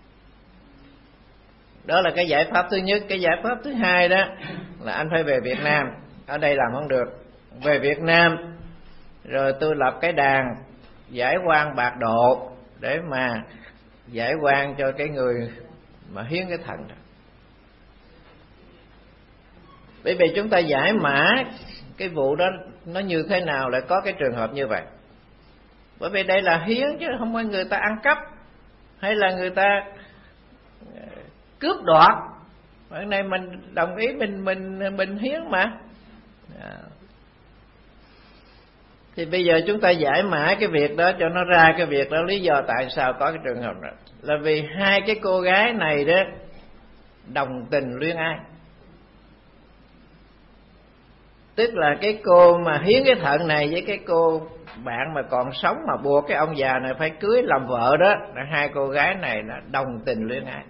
Đó là cái giải pháp thứ nhất. Cái giải pháp thứ hai đó là anh phải về Việt Nam. Ở đây làm không được. Về Việt Nam rồi tôi lập cái đàn giải oan bạc độ để mà giải oan cho cái người mà hiến cái thận đó. Bởi vì chúng ta giải mã cái vụ đó nó như thế nào lại có cái trường hợp như vậy. Bởi vì đây là hiến chứ không phải người ta ăn cắp hay là người ta cướp đoạt. Cái này mình đồng ý mình mình mình hiến mà. Thì bây giờ chúng ta giải mã cái việc đó cho nó ra cái việc đó, lý do tại sao có cái trường hợp đó là vì hai cái cô gái này đó đồng tình luyến ái. Tức là cái cô mà hiến cái thận này với cái cô bạn mà còn sống mà buộc cái ông già này phải cưới làm vợ đó, là hai cô gái này là đồng tình luyến ái.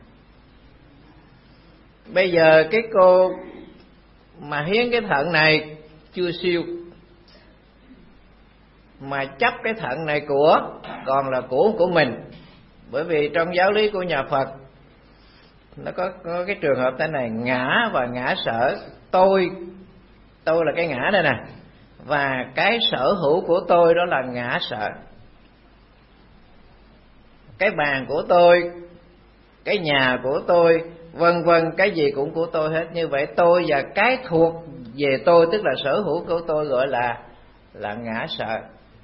Bây giờ cái cô mà hiến cái thận này chưa siêu, mà chấp cái thận này của còn là của của mình. Bởi vì trong giáo lý của nhà Phật nó có, có cái trường hợp thế này: ngã và ngã sở. Tôi tôi là cái ngã đây nè, và cái sở hữu của tôi đó là ngã sở. Cái bàn của tôi, cái nhà của tôi, vân vân, cái gì cũng của tôi hết. Như vậy tôi và cái thuộc về tôi, tức là sở hữu của tôi, gọi là là ngã sở.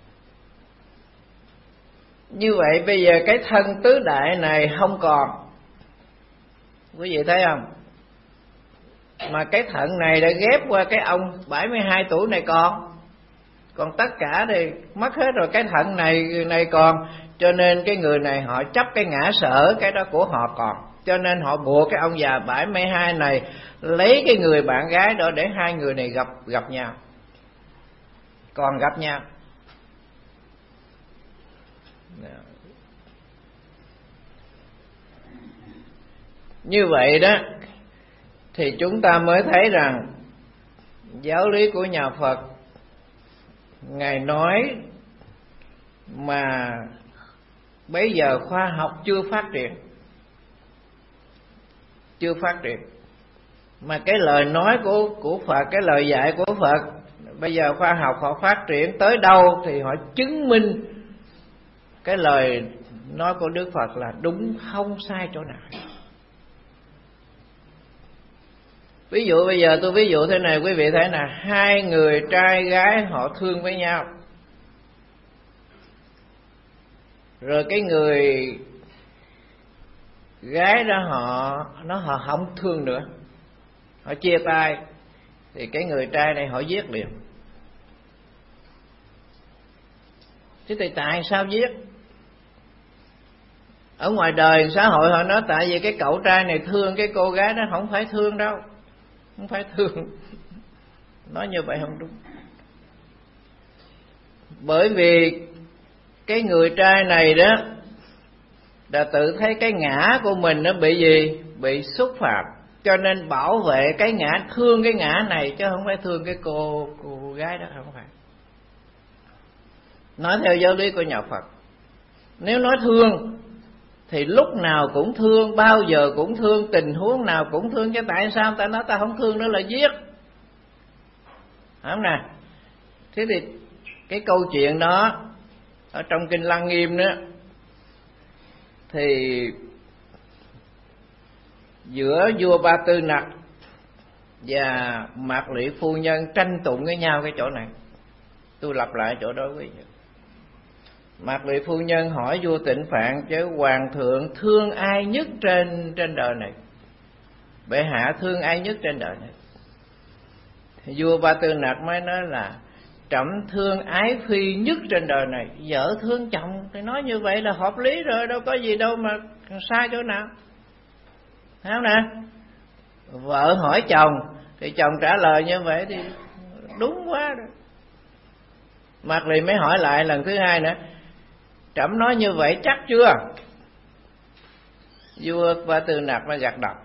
Như vậy bây giờ cái thân tứ đại này không còn. Quý vị thấy không? Mà cái thận này đã ghép qua cái ông bảy mươi hai tuổi này còn. Còn tất cả thì mất hết rồi, cái thận này này còn. Cho nên cái người này họ chấp cái ngã sở, cái đó của họ còn. Cho nên họ buộc cái ông già bảy mươi hai này lấy cái người bạn gái đó để hai người này gặp gặp nhau. Còn gặp nhau. Như vậy đó thì chúng ta mới thấy rằng giáo lý của nhà Phật Ngài nói mà bây giờ khoa học chưa phát triển, chưa phát triển, mà cái lời nói của của Phật, cái lời dạy của Phật bây giờ khoa học họ phát triển tới đâu thì họ chứng minh cái lời nói của Đức Phật là đúng, không sai chỗ nào. Ví dụ bây giờ tôi ví dụ thế này, quý vị thấy nè, hai người trai gái họ thương với nhau, rồi cái người gái đó họ nó họ không thương nữa, họ chia tay, thì cái người trai này họ giết liền. Thế thì tại sao giết? Ở ngoài đời xã hội họ nói tại vì cái cậu trai này thương cái cô gái đó. Không phải thương đâu, không phải thương. Nói như vậy không đúng. Bởi vì cái người trai này đó đã tự thấy cái ngã của mình nó bị gì? Bị xúc phạm. Cho nên bảo vệ cái ngã, thương cái ngã này, chứ không phải thương cái cô, cô gái đó, không phải. Nói theo giáo lý của nhà Phật, nếu nói thương thì lúc nào cũng thương, bao giờ cũng thương, tình huống nào cũng thương. Chứ tại sao ta nói ta không thương nữa là giết? Không nè. Thế thì cái câu chuyện đó ở trong kinh Lăng Nghiêm đó, thì giữa vua Ba Tư Nặc và Mạc Lị phu nhân tranh tụng với nhau cái chỗ này. Tôi lặp lại chỗ đó quý vị. Mạc Lị phu nhân hỏi vua Tịnh Phạn: chứ hoàng thượng thương ai nhất trên trên đời này? Bệ hạ thương ai nhất trên đời này? Thì vua Ba Tư Nặc mới nói là trẫm thương ái phi nhất trên đời này. Vợ thương chồng thì nói như vậy là hợp lý rồi, đâu có gì đâu mà sai chỗ nào. Thấy không nè? Vợ hỏi chồng thì chồng trả lời như vậy thì đúng quá rồi. Mạc Lị mới hỏi lại lần thứ hai nữa: trẫm nói như vậy chắc chưa? Vua Ba Tư Nặc mới gật đầu.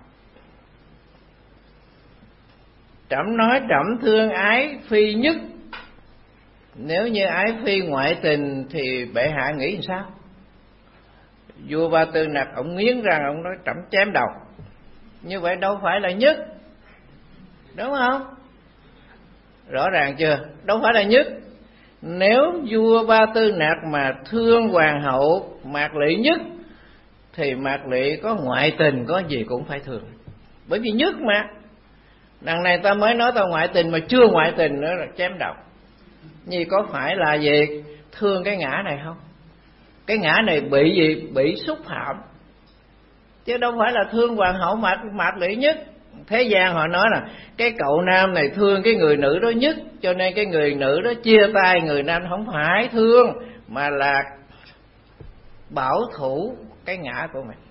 Trẫm nói trẫm thương ái phi nhất. Nếu như ái phi ngoại tình thì bệ hạ nghĩ làm sao? Vua Ba Tư Nặc ông nghiến răng, ông nói trẫm chém đầu. Như vậy đâu phải là nhất, đúng không? Rõ ràng chưa? Đâu phải là nhất. Nếu vua Ba Tư Nặc mà thương hoàng hậu Mạc Lị nhất thì Mạc Lị có ngoại tình có gì cũng phải thương. Bởi vì nhất mà. Đằng này ta mới nói ta ngoại tình mà chưa ngoại tình nữa là chém đầu. Như có phải là gì? Thương cái ngã này không? Cái ngã này bị gì? Bị xúc phạm. Chứ đâu phải là thương hoàng hậu Mạc, Mạc Lị nhất. Thế gian họ nói là cái cậu nam này thương cái người nữ đó nhất, cho nên cái người nữ đó chia tay người nam. Không phải thương, mà là bảo thủ cái ngã của mình.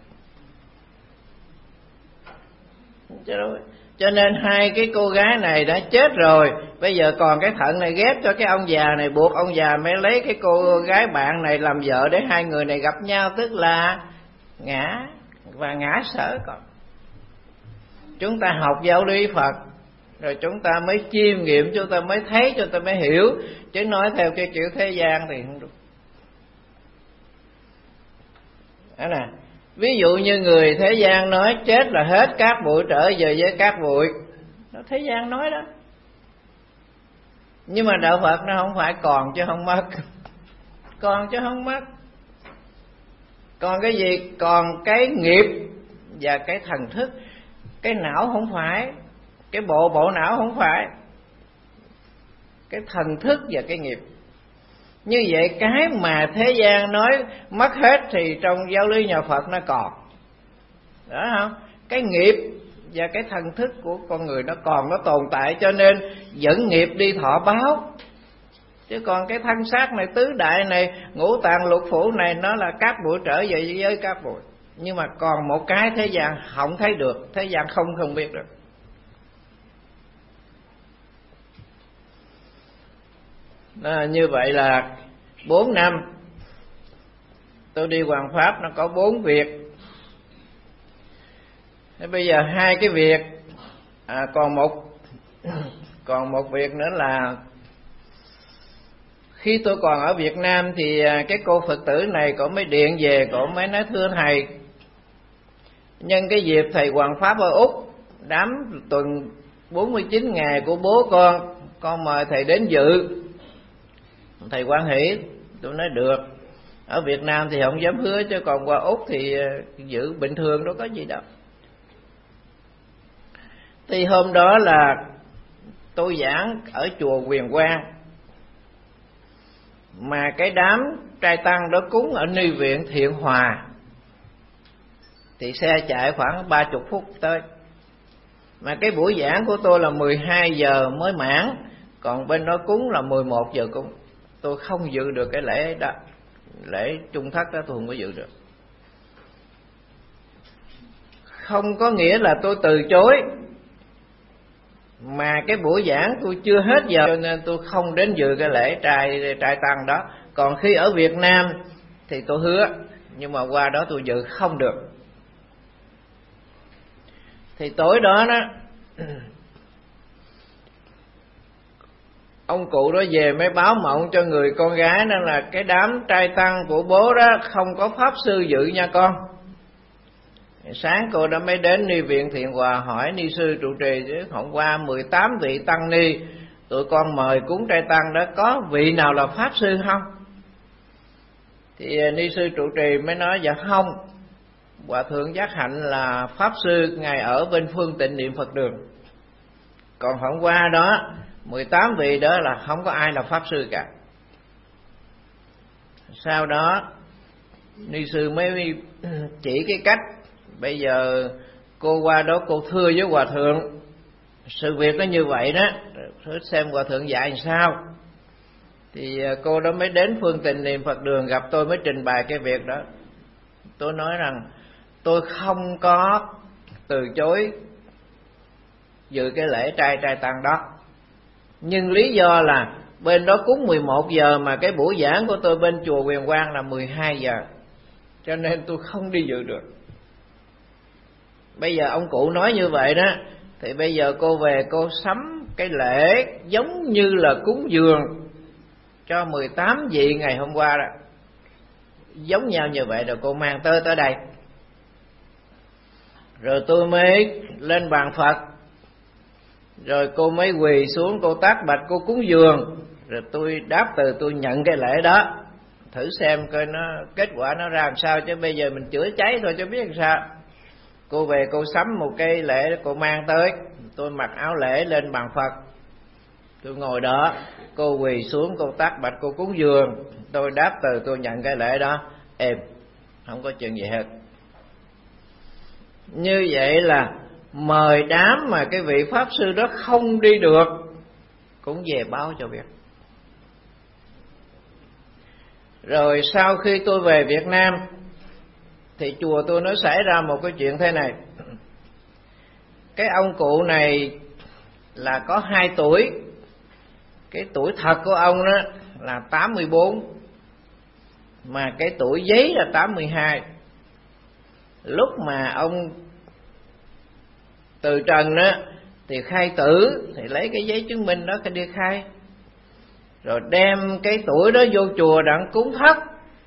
Cho nên hai cái cô gái này đã chết rồi, bây giờ còn cái thận này ghép cho cái ông già này, buộc ông già mới lấy cái cô gái bạn này làm vợ để hai người này gặp nhau. Tức là ngã và ngã sở. Còn chúng ta học giáo lý Phật rồi chúng ta mới chiêm nghiệm, chúng ta mới thấy, chúng ta mới hiểu. Chứ nói theo cái kiểu thế gian thì không được. Đó nè. Ví dụ như người thế gian nói chết là hết cát bụi trở về với cát bụi. Nó thế gian nói đó. Nhưng mà đạo Phật nó không phải còn chứ không mất. Còn chứ không mất. Còn cái gì? Còn cái nghiệp và cái thần thức. Cái não không phải, cái bộ bộ não không phải, cái thần thức và cái nghiệp. Như vậy cái mà thế gian nói mất hết thì trong giáo lý nhà Phật nó còn. Đó không? Cái nghiệp và cái thần thức của con người nó còn, nó tồn tại, cho nên dẫn nghiệp đi thọ báo. Chứ còn cái thân xác này, tứ đại này, ngũ tạng lục phủ này, nó là cát bụi trở về với cát bụi. Nhưng mà còn một cái thế gian không thấy được, thế gian không không biết được. Đó, như vậy là bốn năm tôi đi Hoàng Pháp nó có bốn việc. Thế bây giờ hai cái việc, à, còn một còn một việc nữa là khi tôi còn ở Việt Nam thì cái cô Phật tử này cổ mới điện về, cổ mới nói: thưa thầy, nhân cái dịp thầy Hoàng Pháp ở Úc, đám tuần bốn mươi chín ngày của bố con, con mời thầy đến dự. Thầy hoan hỷ. Tôi nói được. Ở Việt Nam thì không dám hứa, chứ còn qua Úc thì dự bình thường, đâu có gì đâu. Thì hôm đó là tôi giảng ở chùa Huyền Quang, mà cái đám trai tăng đó cúng ở Ni viện Thiện Hòa, thì xe chạy khoảng ba mươi phút tới. Mà cái buổi giảng của tôi là mười hai giờ mới mãn, còn bên đó cúng là mười một giờ cúng. Tôi không dự được cái lễ đó, lễ chung thất đó tôi không có dự được. không có nghĩa là tôi từ chối, mà cái buổi giảng tôi chưa hết giờ cho nên tôi không đến dự cái lễ trai trai tăng đó. Còn khi ở Việt Nam thì tôi hứa, nhưng mà qua đó tôi dự không được. Thì tối đó đó ông cụ đó về mới báo mộng cho người con gái đó là cái đám trai tăng của bố đó không có pháp sư dự nha con. Sáng cô đã mới đến Ni viện Thiện Hòa hỏi ni sư trụ trì chứ hôm qua mười tám vị tăng ni tụi con mời cúng trai tăng đó, có vị nào là pháp sư không? Thì ni sư trụ trì mới nói dạ không, Hòa thượng Giác Hạnh là pháp sư, ngài ở bên Phương Tịnh Niệm Phật Đường. Còn hôm qua đó mười tám vị đó là không có ai là pháp sư cả. Sau đó ni sư mới chỉ cái cách bây giờ cô qua đó cô thưa với Hòa thượng sự việc nó như vậy đó, xem Hòa thượng dạy làm sao. Thì cô đó mới đến Phương Tịnh Niệm Phật Đường gặp tôi mới trình bày cái việc đó. Tôi nói rằng tôi không có từ chối dự cái lễ trai trai tăng đó, nhưng lý do là bên đó cúng mười một giờ mà cái buổi giảng của tôi bên chùa Huyền Quang là mười hai giờ, cho nên tôi không đi dự được. Bây giờ ông cụ nói như vậy đó, thì bây giờ cô về cô sắm cái lễ giống như là cúng dường cho mười tám vị ngày hôm qua đó, giống nhau như vậy, rồi cô mang tới tới đây. Rồi tôi mới lên bàn Phật, rồi cô mới quỳ xuống cô tác bạch cô cúng dường, rồi tôi đáp từ tôi nhận cái lễ đó, thử xem coi nó kết quả nó ra làm sao, chứ bây giờ mình chữa cháy thôi chứ biết làm sao. Cô về cô sắm một cái lễ cô mang tới, tôi mặc áo lễ lên bàn Phật, tôi ngồi đó, cô quỳ xuống cô tác bạch cô cúng dường, tôi đáp từ tôi nhận cái lễ đó, êm, không có chuyện gì hết. Như vậy là mời đám mà cái vị pháp sư đó không đi được cũng về báo cho biết. Rồi sau khi tôi về Việt Nam thì chùa tôi nó xảy ra một cái chuyện thế này. Cái ông cụ này là có hai tuổi, cái tuổi thật của ông đó là tám mươi bốn, mà cái tuổi giấy là tám mươi hai. Lúc mà ông từ trần đó thì khai tử, thì lấy cái giấy chứng minh đó đi khai, rồi đem cái tuổi đó vô chùa đặng cúng thất.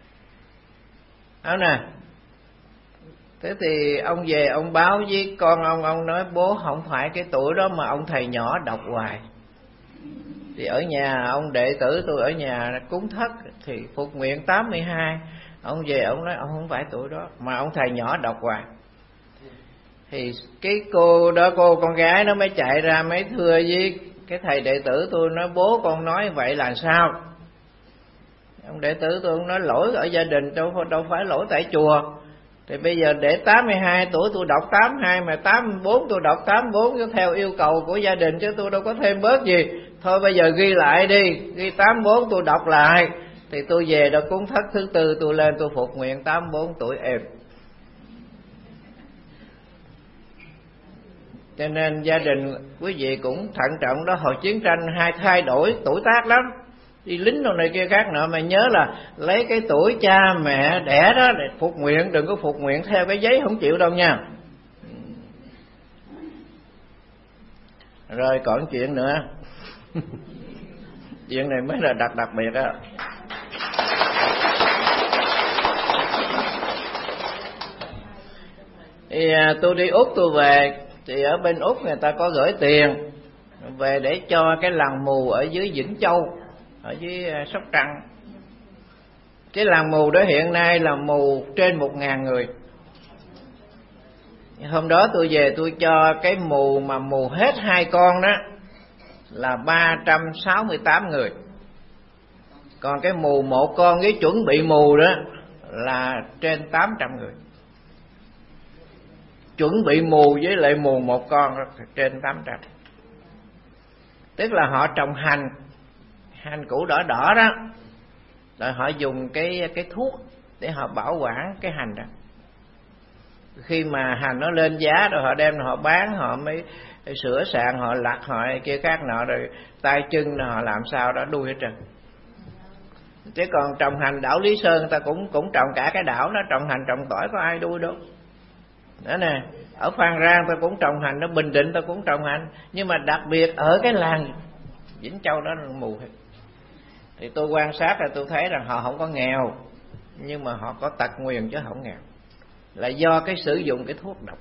Đó nè. Thế thì ông về ông báo với con ông, ông nói bố không phải cái tuổi đó mà ông thầy nhỏ đọc hoài. Thì ở nhà ông đệ tử tôi ở nhà cúng thất thì phục nguyện tám mươi hai. Ông về ông nói ông không phải tuổi đó mà ông thầy nhỏ đọc hoài. Thì cái cô đó, cô con gái nó mới chạy ra mấy thưa với cái thầy đệ tử tôi, nói bố con nói vậy là sao? Ông đệ tử tôi nói lỗi ở gia đình, đâu, đâu phải lỗi tại chùa. Thì bây giờ để tám mươi hai tuổi tôi đọc tám mươi hai, mà tám mươi bốn tôi đọc tám mươi bốn theo yêu cầu của gia đình, chứ tôi đâu có thêm bớt gì. Thôi bây giờ ghi lại đi, ghi tám mươi bốn tôi đọc lại. Thì tôi về đó cúng thất thứ tư tôi lên tôi phục nguyện tám mươi bốn tuổi êm. Cho nên gia đình quý vị cũng thận trọng đó. Hồi chiến tranh hay thay đổi tuổi tác lắm, đi lính đồ này kia khác nọ, mà nhớ là lấy cái tuổi cha mẹ đẻ đó để phục nguyện, đừng có phục nguyện theo cái giấy không chịu đâu nha. Rồi còn chuyện nữa chuyện này mới là đặc đặc biệt á. Thì à, tôi đi Úc tôi về, thì ở bên Úc người ta có gửi tiền về để cho cái làng mù ở dưới Vĩnh Châu, ở dưới Sóc Trăng. Cái làng mù đó hiện nay là mù trên một ngàn người. Hôm đó tôi về tôi cho cái mù mà mù hết hai con đó là ba trăm sáu mươi tám người. Còn cái mù một con với chuẩn bị mù đó là trên tám trăm người. Chuẩn bị mù với lại mù một con trên tám trăm. Tức là họ trồng hành, hành củ đỏ đỏ đó, rồi họ dùng cái cái thuốc để họ bảo quản cái hành đó. khi mà hành nó lên giá rồi họ đem họ bán, họ mới sửa sạn, họ lặt, họ kia khác nọ, rồi tay chân họ làm sao đó đuôi hết trơn. Chứ còn trồng hành đảo Lý Sơn người ta cũng cũng trồng cả cái đảo đó, trồng hành trồng tỏi có ai đuôi đâu. Đó nè, ở Phan Rang ta cũng trồng hành, ở Bình Định ta cũng trồng hành, nhưng mà đặc biệt ở cái làng Vĩnh Châu đó là mù hết. Thì tôi quan sát là tôi thấy rằng họ không có nghèo, nhưng mà họ có tật nguyền chứ không nghèo, là do cái sử dụng cái thuốc độc.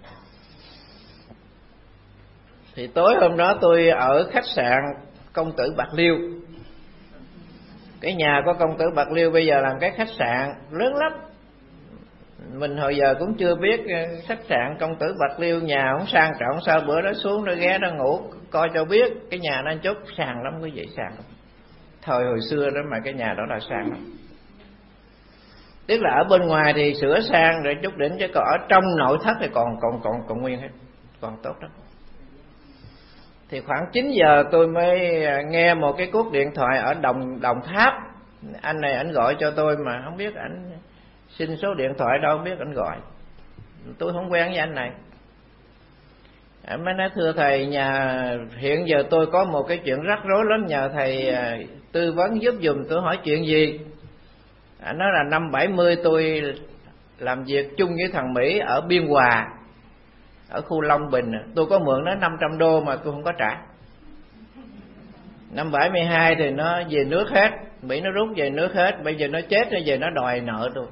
Thì tối hôm đó tôi ở khách sạn Công Tử Bạc Liêu. Cái nhà của Công Tử Bạc Liêu bây giờ làm cái khách sạn lớn lắm. Mình hồi giờ cũng chưa biết khách sạn Công Tử Bạc Liêu nhà không sang trọng sao, bữa đó xuống đó ghé đó ngủ coi cho biết. Cái nhà nó chút sàn lắm quý vị, sàn lắm. Thời hồi xưa đó mà cái nhà đó là sang lắm. Tức là ở bên ngoài thì sửa sang rồi chút đỉnh, chứ còn ở trong nội thất thì còn còn còn còn nguyên hết, còn tốt lắm. Thì khoảng chín giờ tôi mới nghe một cái cuộc điện thoại ở Đồng Đồng Tháp. Anh này ảnh gọi cho tôi mà không biết ảnh xin số điện thoại đâu, không biết ảnh gọi. Tôi không quen với anh này. Anh mới nói thưa thầy, nhà hiện giờ tôi có một cái chuyện rắc rối lắm, nhờ thầy tư vấn giúp dùm. Tôi hỏi chuyện gì? Anh nói là năm bảy mươi tôi làm việc chung với thằng Mỹ ở Biên Hòa, ở khu Long Bình. Tôi có mượn nó năm trăm đô mà tôi không có trả. Năm bảy mươi hai thì nó về nước hết, Mỹ nó rút về nước hết. Bây giờ nó chết nó về nó đòi nợ tôi.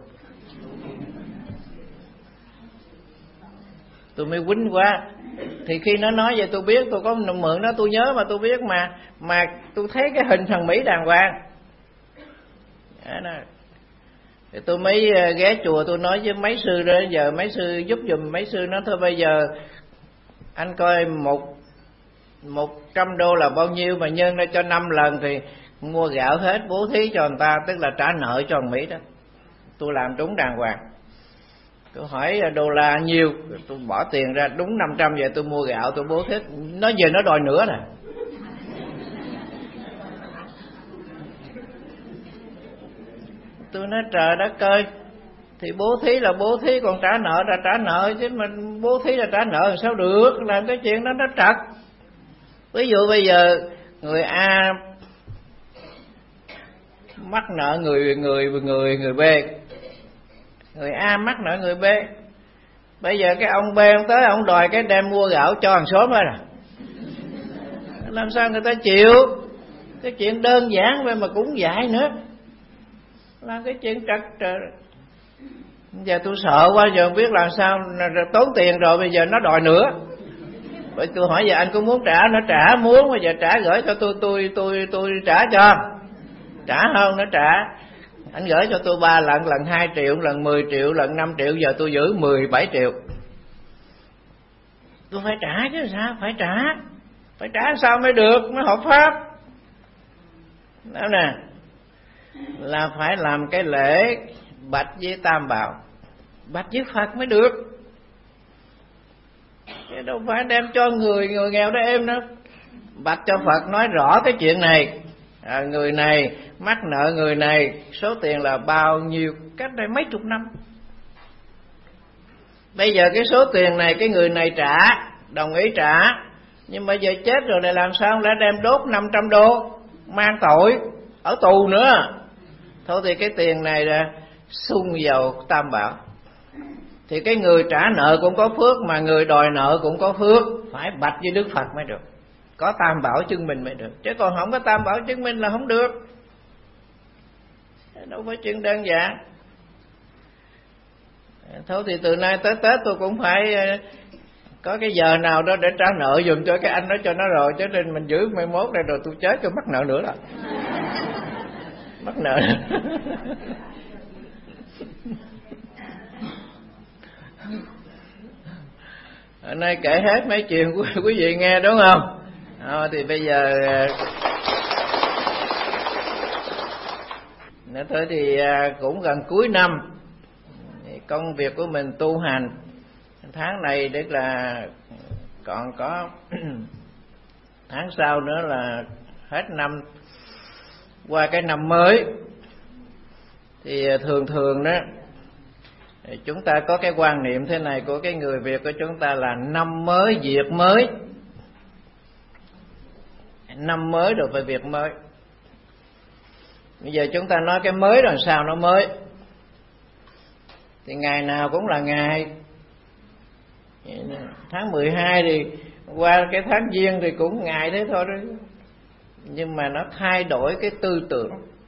Tôi mới quýnh quá. Thì khi nó nói vậy tôi biết, tôi có mượn nó tôi nhớ mà tôi biết mà. Mà tôi thấy cái hình thằng Mỹ đàng hoàng. Thì tôi mới ghé chùa tôi nói với mấy sư đó, giờ mấy sư giúp giùm. Mấy sư nói thôi bây giờ anh coi một một trăm đô là bao nhiêu mà nhân ra cho năm lần thì mua gạo hết bố thí cho người ta, tức là trả nợ cho thằng Mỹ đó. Tôi làm đúng đàng hoàng. Tôi hỏi đô la nhiêu, tôi bỏ tiền ra đúng năm trăm, vậy tôi mua gạo tôi bố thí. Nó về nó đòi nữa nè. Tôi nói trời đất ơi, thì bố thí là bố thí, còn trả nợ là trả nợ, chứ mình bố thí là trả nợ làm sao được, làm cái chuyện đó nó trật. Ví dụ bây giờ người A mắc nợ người người người người B, người A mắc nợ người B. Bây giờ cái ông B ông tới ông đòi cái đem mua gạo cho hàng xóm rồi, làm sao người ta chịu? Cái chuyện đơn giản vậy mà cũng dại nữa, là cái chuyện trật trời. Giờ tôi sợ quá, giờ không biết làm sao, tốn tiền rồi bây giờ nó đòi nữa. Vậy tôi hỏi giờ anh có muốn trả? Nó trả, muốn, bây giờ trả gửi cho tôi, tôi tôi tôi trả cho. Trả không? Nó trả. Anh gửi cho tôi ba lần, lần hai triệu, lần mười triệu, lần năm triệu, giờ tôi giữ mười bảy triệu. Tôi phải trả chứ sao? Phải trả. Phải trả sao mới được, mới hợp pháp. Đó nè, là phải làm cái lễ bạch với Tam Bảo, bạch với Phật mới được. Chứ đâu phải đem cho người người nghèo đó em đó. Bạch cho Phật nói rõ cái chuyện này, à, người này mắc nợ người này, số tiền là bao nhiêu, cách đây mấy chục năm. Bây giờ cái số tiền này cái người này trả, đồng ý trả, nhưng bây giờ chết rồi này làm sao, lại đem đốt năm trăm đô, mang tội, ở tù nữa. Thôi thì cái tiền này là xung vào Tam Bảo. Thì cái người trả nợ cũng có phước, mà người đòi nợ cũng có phước. Phải bạch với Đức Phật mới được, có Tam Bảo chứng minh mới được. Chứ còn không có Tam Bảo chứng minh là không được. Đâu phải chuyện đơn giản. Thôi thì từ nay tới Tết tôi cũng phải có cái giờ nào đó để trả nợ dùm cho cái anh đó cho nó rồi. Chứ nên mình giữ mai mốt đây rồi tôi chết tôi mắc nợ nữa đó. Mắc nợ. Hôm nay kể hết mấy chuyện của quý vị nghe đúng không? À, thì bây giờ nữa thôi thì cũng gần cuối năm, công việc của mình tu hành tháng này tức là còn có tháng sau nữa là hết năm, qua cái năm mới. Thì thường thường đó Chúng ta có cái quan niệm thế này của cái người Việt của chúng ta là năm mới việc mới. Năm mới rồi phải việc mới. Bây giờ chúng ta nói cái mới làm sao nó mới? Thì ngày nào cũng là ngày. Tháng mười hai thì qua cái tháng Giêng thì cũng ngày thế thôi đó. Nhưng mà nó thay đổi cái tư tưởng,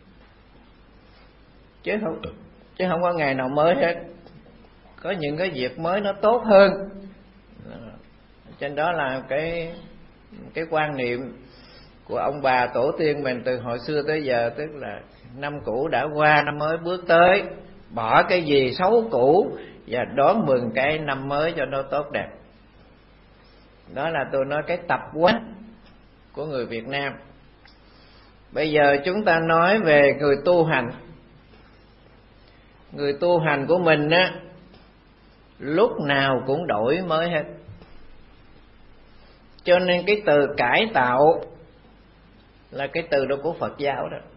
chứ không chứ không có ngày nào mới hết. Có những cái việc mới nó tốt hơn. Trên đó là cái cái quan niệm của ông bà tổ tiên mình từ hồi xưa tới giờ, tức là năm cũ đã qua, năm mới bước tới, bỏ cái gì xấu cũ và đón mừng cái năm mới cho nó tốt đẹp. Đó là tôi nói cái tập quán của người Việt Nam. Bây giờ chúng ta nói về người tu hành. Người tu hành của mình á, lúc nào cũng đổi mới hết. Cho nên cái từ cải tạo là cái từ đó của Phật giáo đó.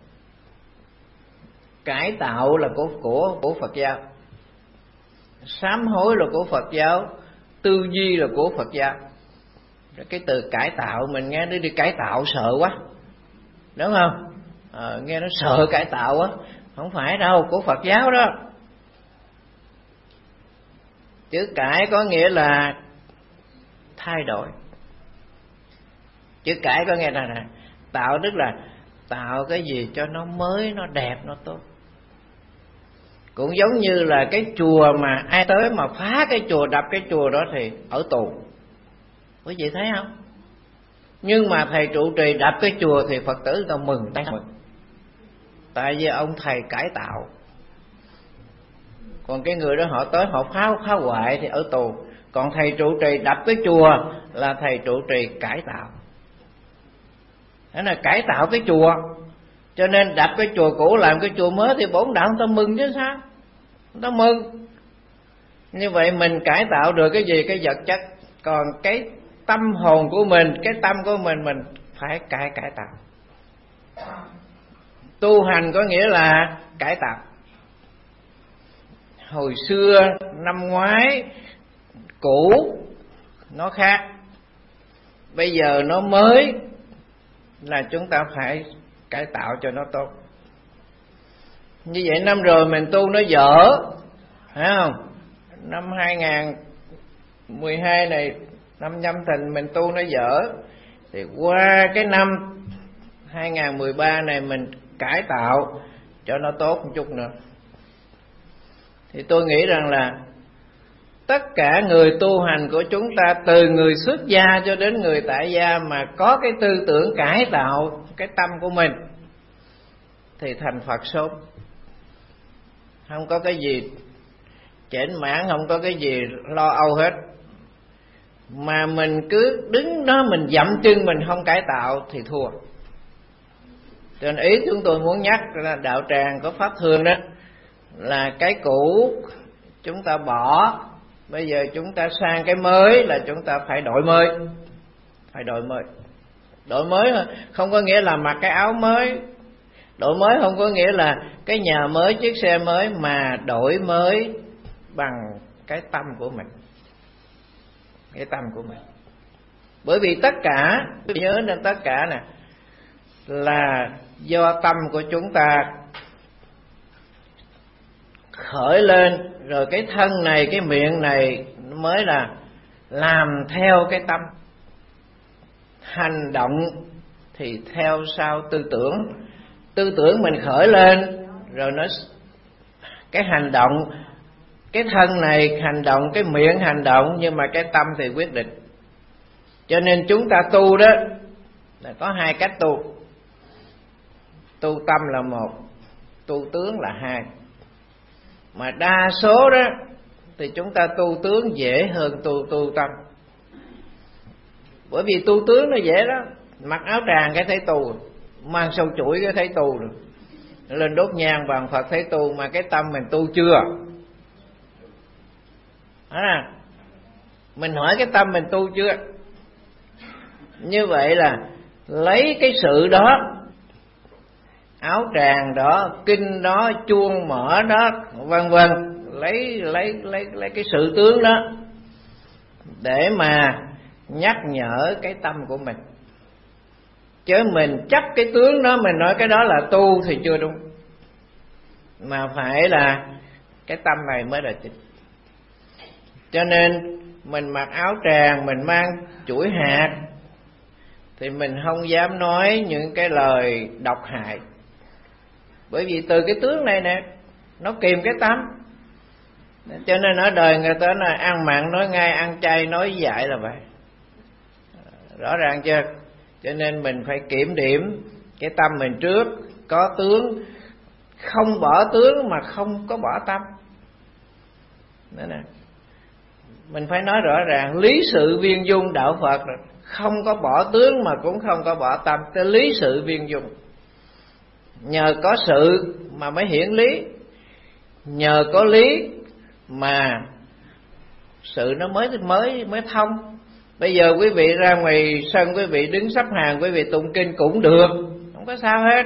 Cải tạo là của của của Phật giáo. Sám hối là của Phật giáo, tư duy là của Phật giáo. Cái từ cải tạo mình nghe nó đi cải tạo sợ quá, đúng không? À, nghe nó sợ cải tạo quá. Không phải đâu, của Phật giáo đó. Chữ cải có nghĩa là thay đổi. Chữ cải có nghĩa là này, tạo tức là tạo cái gì cho nó mới, nó đẹp, nó tốt. Cũng giống như là cái chùa mà ai tới mà phá cái chùa, đập cái chùa đó thì ở tù. Quý vị thấy không? Nhưng mà thầy trụ trì đập cái chùa thì Phật tử ta mừng tay mừng. Tại vì ông thầy cải tạo. Còn cái người đó họ tới họ phá phá hoại thì ở tù. Còn thầy trụ trì đập cái chùa là thầy trụ trì cải tạo. Thế là cải tạo cái chùa. Cho nên đập cái chùa cũ làm cái chùa mới thì bổn đạo người ta mừng chứ sao? Người ta mừng. Như vậy mình cải tạo được cái gì? Cái vật chất. Còn cái tâm hồn của mình, cái tâm của mình mình phải cải cải tạo. Tu hành có nghĩa là cải tạo. Hồi xưa, năm ngoái, cũ nó khác. Bây giờ nó mới là chúng ta phải cải tạo cho nó tốt. Như vậy năm rồi mình tu nó dở, phải không? Năm hai không một hai này, năm nhâm thìn mình tu nó dở, thì qua cái năm hai không một ba này mình cải tạo cho nó tốt một chút nữa. Thì tôi nghĩ rằng là tất cả người tu hành của chúng ta, từ người xuất gia cho đến người tại gia, mà có cái tư tưởng cải tạo cái tâm của mình thì thành Phật sớm. Không có cái gì chểnh mãn, không có cái gì lo âu hết. Mà mình cứ đứng đó mình dậm chân, mình không cải tạo thì thua. Cho nên ý chúng tôi muốn nhắc là đạo tràng có pháp thường đó, là cái cũ chúng ta bỏ, bây giờ chúng ta sang cái mới, là chúng ta phải đổi mới. Phải đổi mới. Đổi mới không có nghĩa là mặc cái áo mới. Đổi mới không có nghĩa là cái nhà mới, chiếc xe mới, mà đổi mới bằng cái tâm của mình. Cái tâm của mình. Bởi vì tất cả, nhớ nên tất cả nè, là do tâm của chúng ta khởi lên, rồi cái thân này, cái miệng này mới là làm theo cái tâm. Hành động thì theo sau tư tưởng. Tư tưởng mình khởi lên, rồi nó cái hành động, cái thân này hành động, cái miệng hành động, nhưng mà cái tâm thì quyết định. Cho nên chúng ta tu đó là có hai cách tu. Tu tâm là một, tu tướng là hai. Mà đa số đó thì chúng ta tu tướng dễ hơn tu tu tâm. Bởi vì tu tướng nó dễ đó, mặc áo tràng cái thấy tu, mang sâu chuỗi cái thấy tu rồi, lên đốt nhang bằng Phật thấy tu. Mà cái tâm mình tu chưa à, mình hỏi cái tâm mình tu chưa. Như vậy là lấy cái sự đó, áo tràng đó, kinh đó, chuông mở đó, vân vân, lấy lấy lấy lấy cái sự tướng đó để mà nhắc nhở cái tâm của mình. Chứ mình chấp cái tướng đó mình nói cái đó là tu thì chưa đúng, mà phải là cái tâm này mới là chính. Cho nên mình mặc áo tràng, mình mang chuỗi hạt thì mình không dám nói những cái lời độc hại, bởi vì từ cái tướng này nè nó kìm cái tâm. Cho nên ở đời người ta là ăn mặn nói ngay, ăn chay nói dại là vậy, rõ ràng chưa? Cho nên mình phải kiểm điểm cái tâm mình trước. Có tướng, không bỏ tướng mà không có bỏ tâm. Đó nè, mình phải nói rõ ràng lý sự viên dung đạo Phật rồi. Không có bỏ tướng mà cũng không có bỏ tâm, cái lý sự viên dung. Nhờ có sự mà mới hiển lý, nhờ có lý mà sự nó mới mới mới thông. Bây giờ quý vị ra ngoài sân, quý vị đứng sắp hàng, quý vị tụng kinh cũng được, không có sao hết.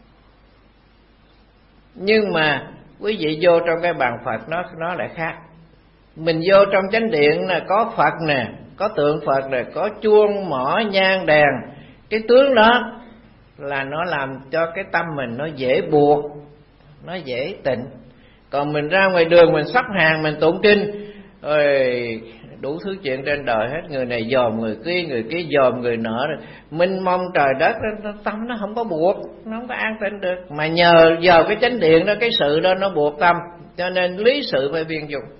Nhưng mà quý vị vô trong cái bàn Phật nó nó lại khác. Mình vô trong chánh điện là có Phật nè, có tượng Phật nè, có chuông mỏ nhang đèn. Cái tướng đó là nó làm cho cái tâm mình nó dễ buộc, nó dễ tịnh. Còn mình ra ngoài đường mình sắp hàng, mình tụng kinh rồi đủ thứ chuyện trên đời hết, người này dòm người kia, người kia dòm người nọ, minh mông trời đất, tâm nó không có buộc, nó không có an tĩnh được. Mà nhờ giờ cái chánh điện đó, cái sự đó nó buộc tâm, cho nên lý sự phải viên dung.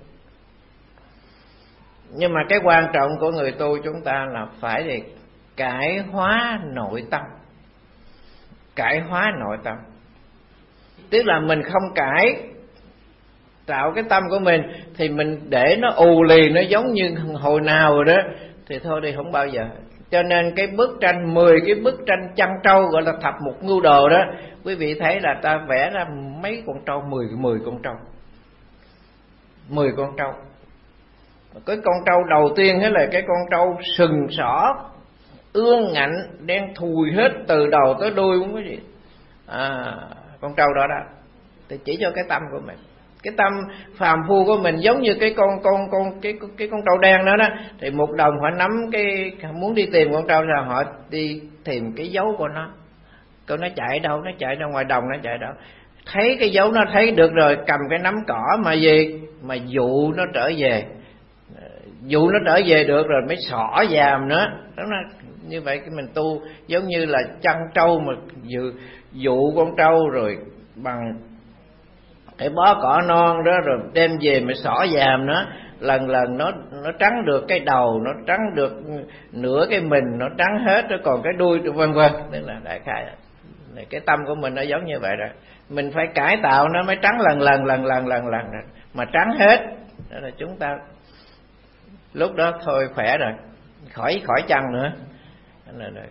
Nhưng mà cái quan trọng của người tu chúng ta là phải để cải hóa nội tâm. Cải hóa nội tâm tức là mình không cải tạo cái tâm của mình, thì mình để nó ù lì, nó giống như hồi nào rồi đó, thì thôi đi không bao giờ. Cho nên cái bức tranh, mười cái bức tranh chăn trâu gọi là thập một ngưu đồ đó, quý vị thấy là ta vẽ ra mấy con trâu, mười mười con trâu, mười con trâu. Cái con trâu đầu tiên là cái con trâu sừng sỏ, ương ngạnh, đen thùi hết từ đầu tới đuôi, không có gì. À, con trâu đó đó thì chỉ cho cái tâm của mình. Cái tâm phàm phu của mình giống như cái con con con cái cái con trâu đen đó đó, thì một đồng họ nắm cái, muốn đi tìm con trâu ra, họ đi tìm cái dấu của nó. Coi nó chạy đâu, nó chạy ra ngoài đồng, nó chạy đâu. Thấy cái dấu nó thấy được rồi, cầm cái nắm cỏ mà gì mà dụ nó trở về. Dụ nó trở về được rồi mới xỏ giàm nữa. Đó là như vậy. Cái mình tu giống như là chăn trâu mà dụ, dụ con trâu rồi bằng cái bó cỏ non đó, rồi đem về mà xỏ giàm nó, lần lần nó nó trắng được cái đầu, nó trắng được nửa cái mình, nó trắng hết, rồi còn cái đuôi vân vân. Nên là đại khái cái tâm của mình nó giống như vậy rồi. Mình phải cải tạo nó mới trắng lần lần lần lần lần lần mà trắng hết. Đó là chúng ta lúc đó thôi khỏe rồi, khỏi khỏi chăn nữa. Đó là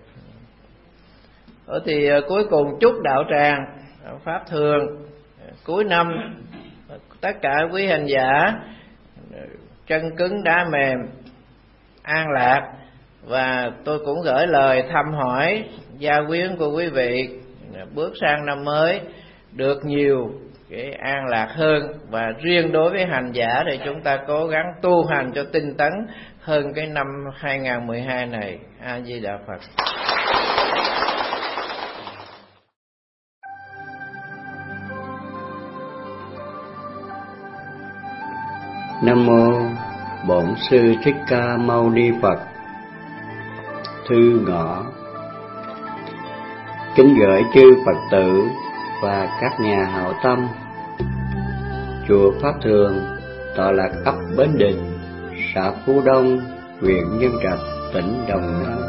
Ở thì cuối cùng chúc đạo tràng pháp thường cuối năm tất cả quý hành giả chân cứng đá mềm, an lạc. Và tôi cũng gửi lời thăm hỏi gia quyến của quý vị bước sang năm mới được nhiều cái an lạc hơn. Và riêng đối với hành giả thì chúng ta cố gắng tu hành cho tinh tấn hơn cái năm hai không một hai này. A Di Đà Phật. Nam mô Bổn Sư Thích Ca Mâu Ni Phật. Thư ngõ. Kính gửi chư Phật tử và các nhà hảo tâm. Chùa Pháp Thường tọa lạc ấp Bến Đình, xã Phú Đông, huyện Nhân Trạch, tỉnh Đồng Nai.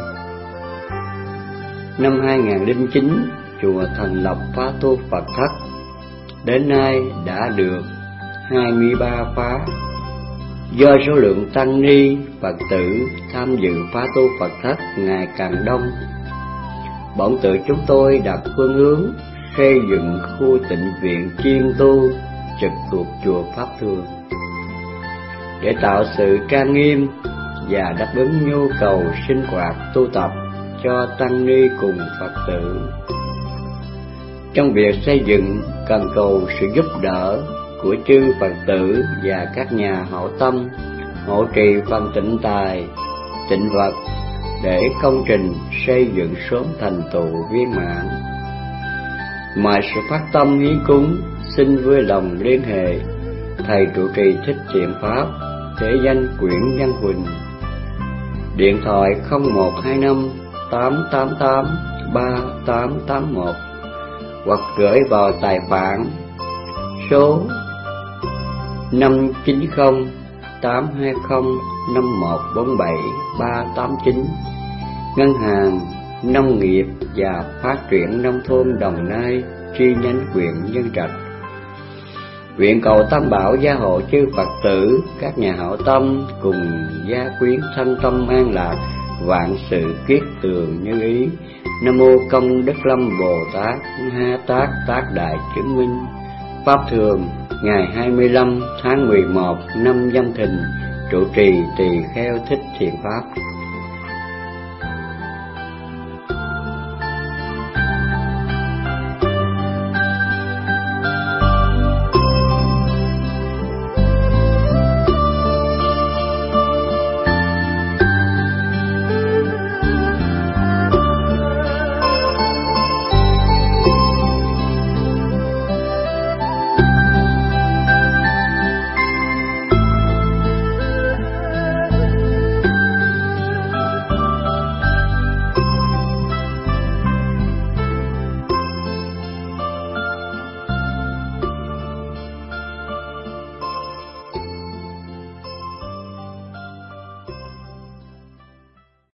Năm hai không không chín, chùa thành lập khóa tu Phật thất. Đến nay đã được hai mươi ba khóa. Do số lượng tăng ni Phật tử tham dự khóa tu Phật thất ngày càng đông, bổn tự chúng tôi đặt phương hướng xây dựng khu tịnh viện chuyên tu trực thuộc chùa Pháp Thường để tạo sự trang nghiêm và đáp ứng nhu cầu sinh hoạt tu tập cho tăng ni cùng Phật tử. Trong việc xây dựng cần cầu sự giúp đỡ của chư Phật tử và các nhà hảo tâm hộ trì phần tịnh tài, tịnh vật để công trình xây dựng sớm thành tựu viên mãn. Ngoài sự phát tâm hiến cúng, xin vui lòng liên hệ thầy trụ trì Thích Thiện Pháp, thể danh Quyển Văn Huỳnh, điện thoại không một hai năm tám tám tám ba tám tám một, hoặc gửi vào tài khoản số năm chín không tám hai không năm một bốn bảy ba tám chín, Ngân hàng Nông nghiệp và Phát triển Nông thôn Đồng Nai, chi nhánh huyện Nhân Trạch. Nguyện cầu Tam Bảo gia hộ chư Phật tử, các nhà hảo tâm cùng gia quyến thanh tâm an lạc, vạn sự kiết tường như ý. Nam mô Công Đức Lâm Bồ Tát Ha Tát Tác Đại Chứng Minh. Pháp thường ngày hai mươi lăm tháng mười một năm Nhâm Thìn, trụ trì Tỳ Kheo Thích Thiện Pháp.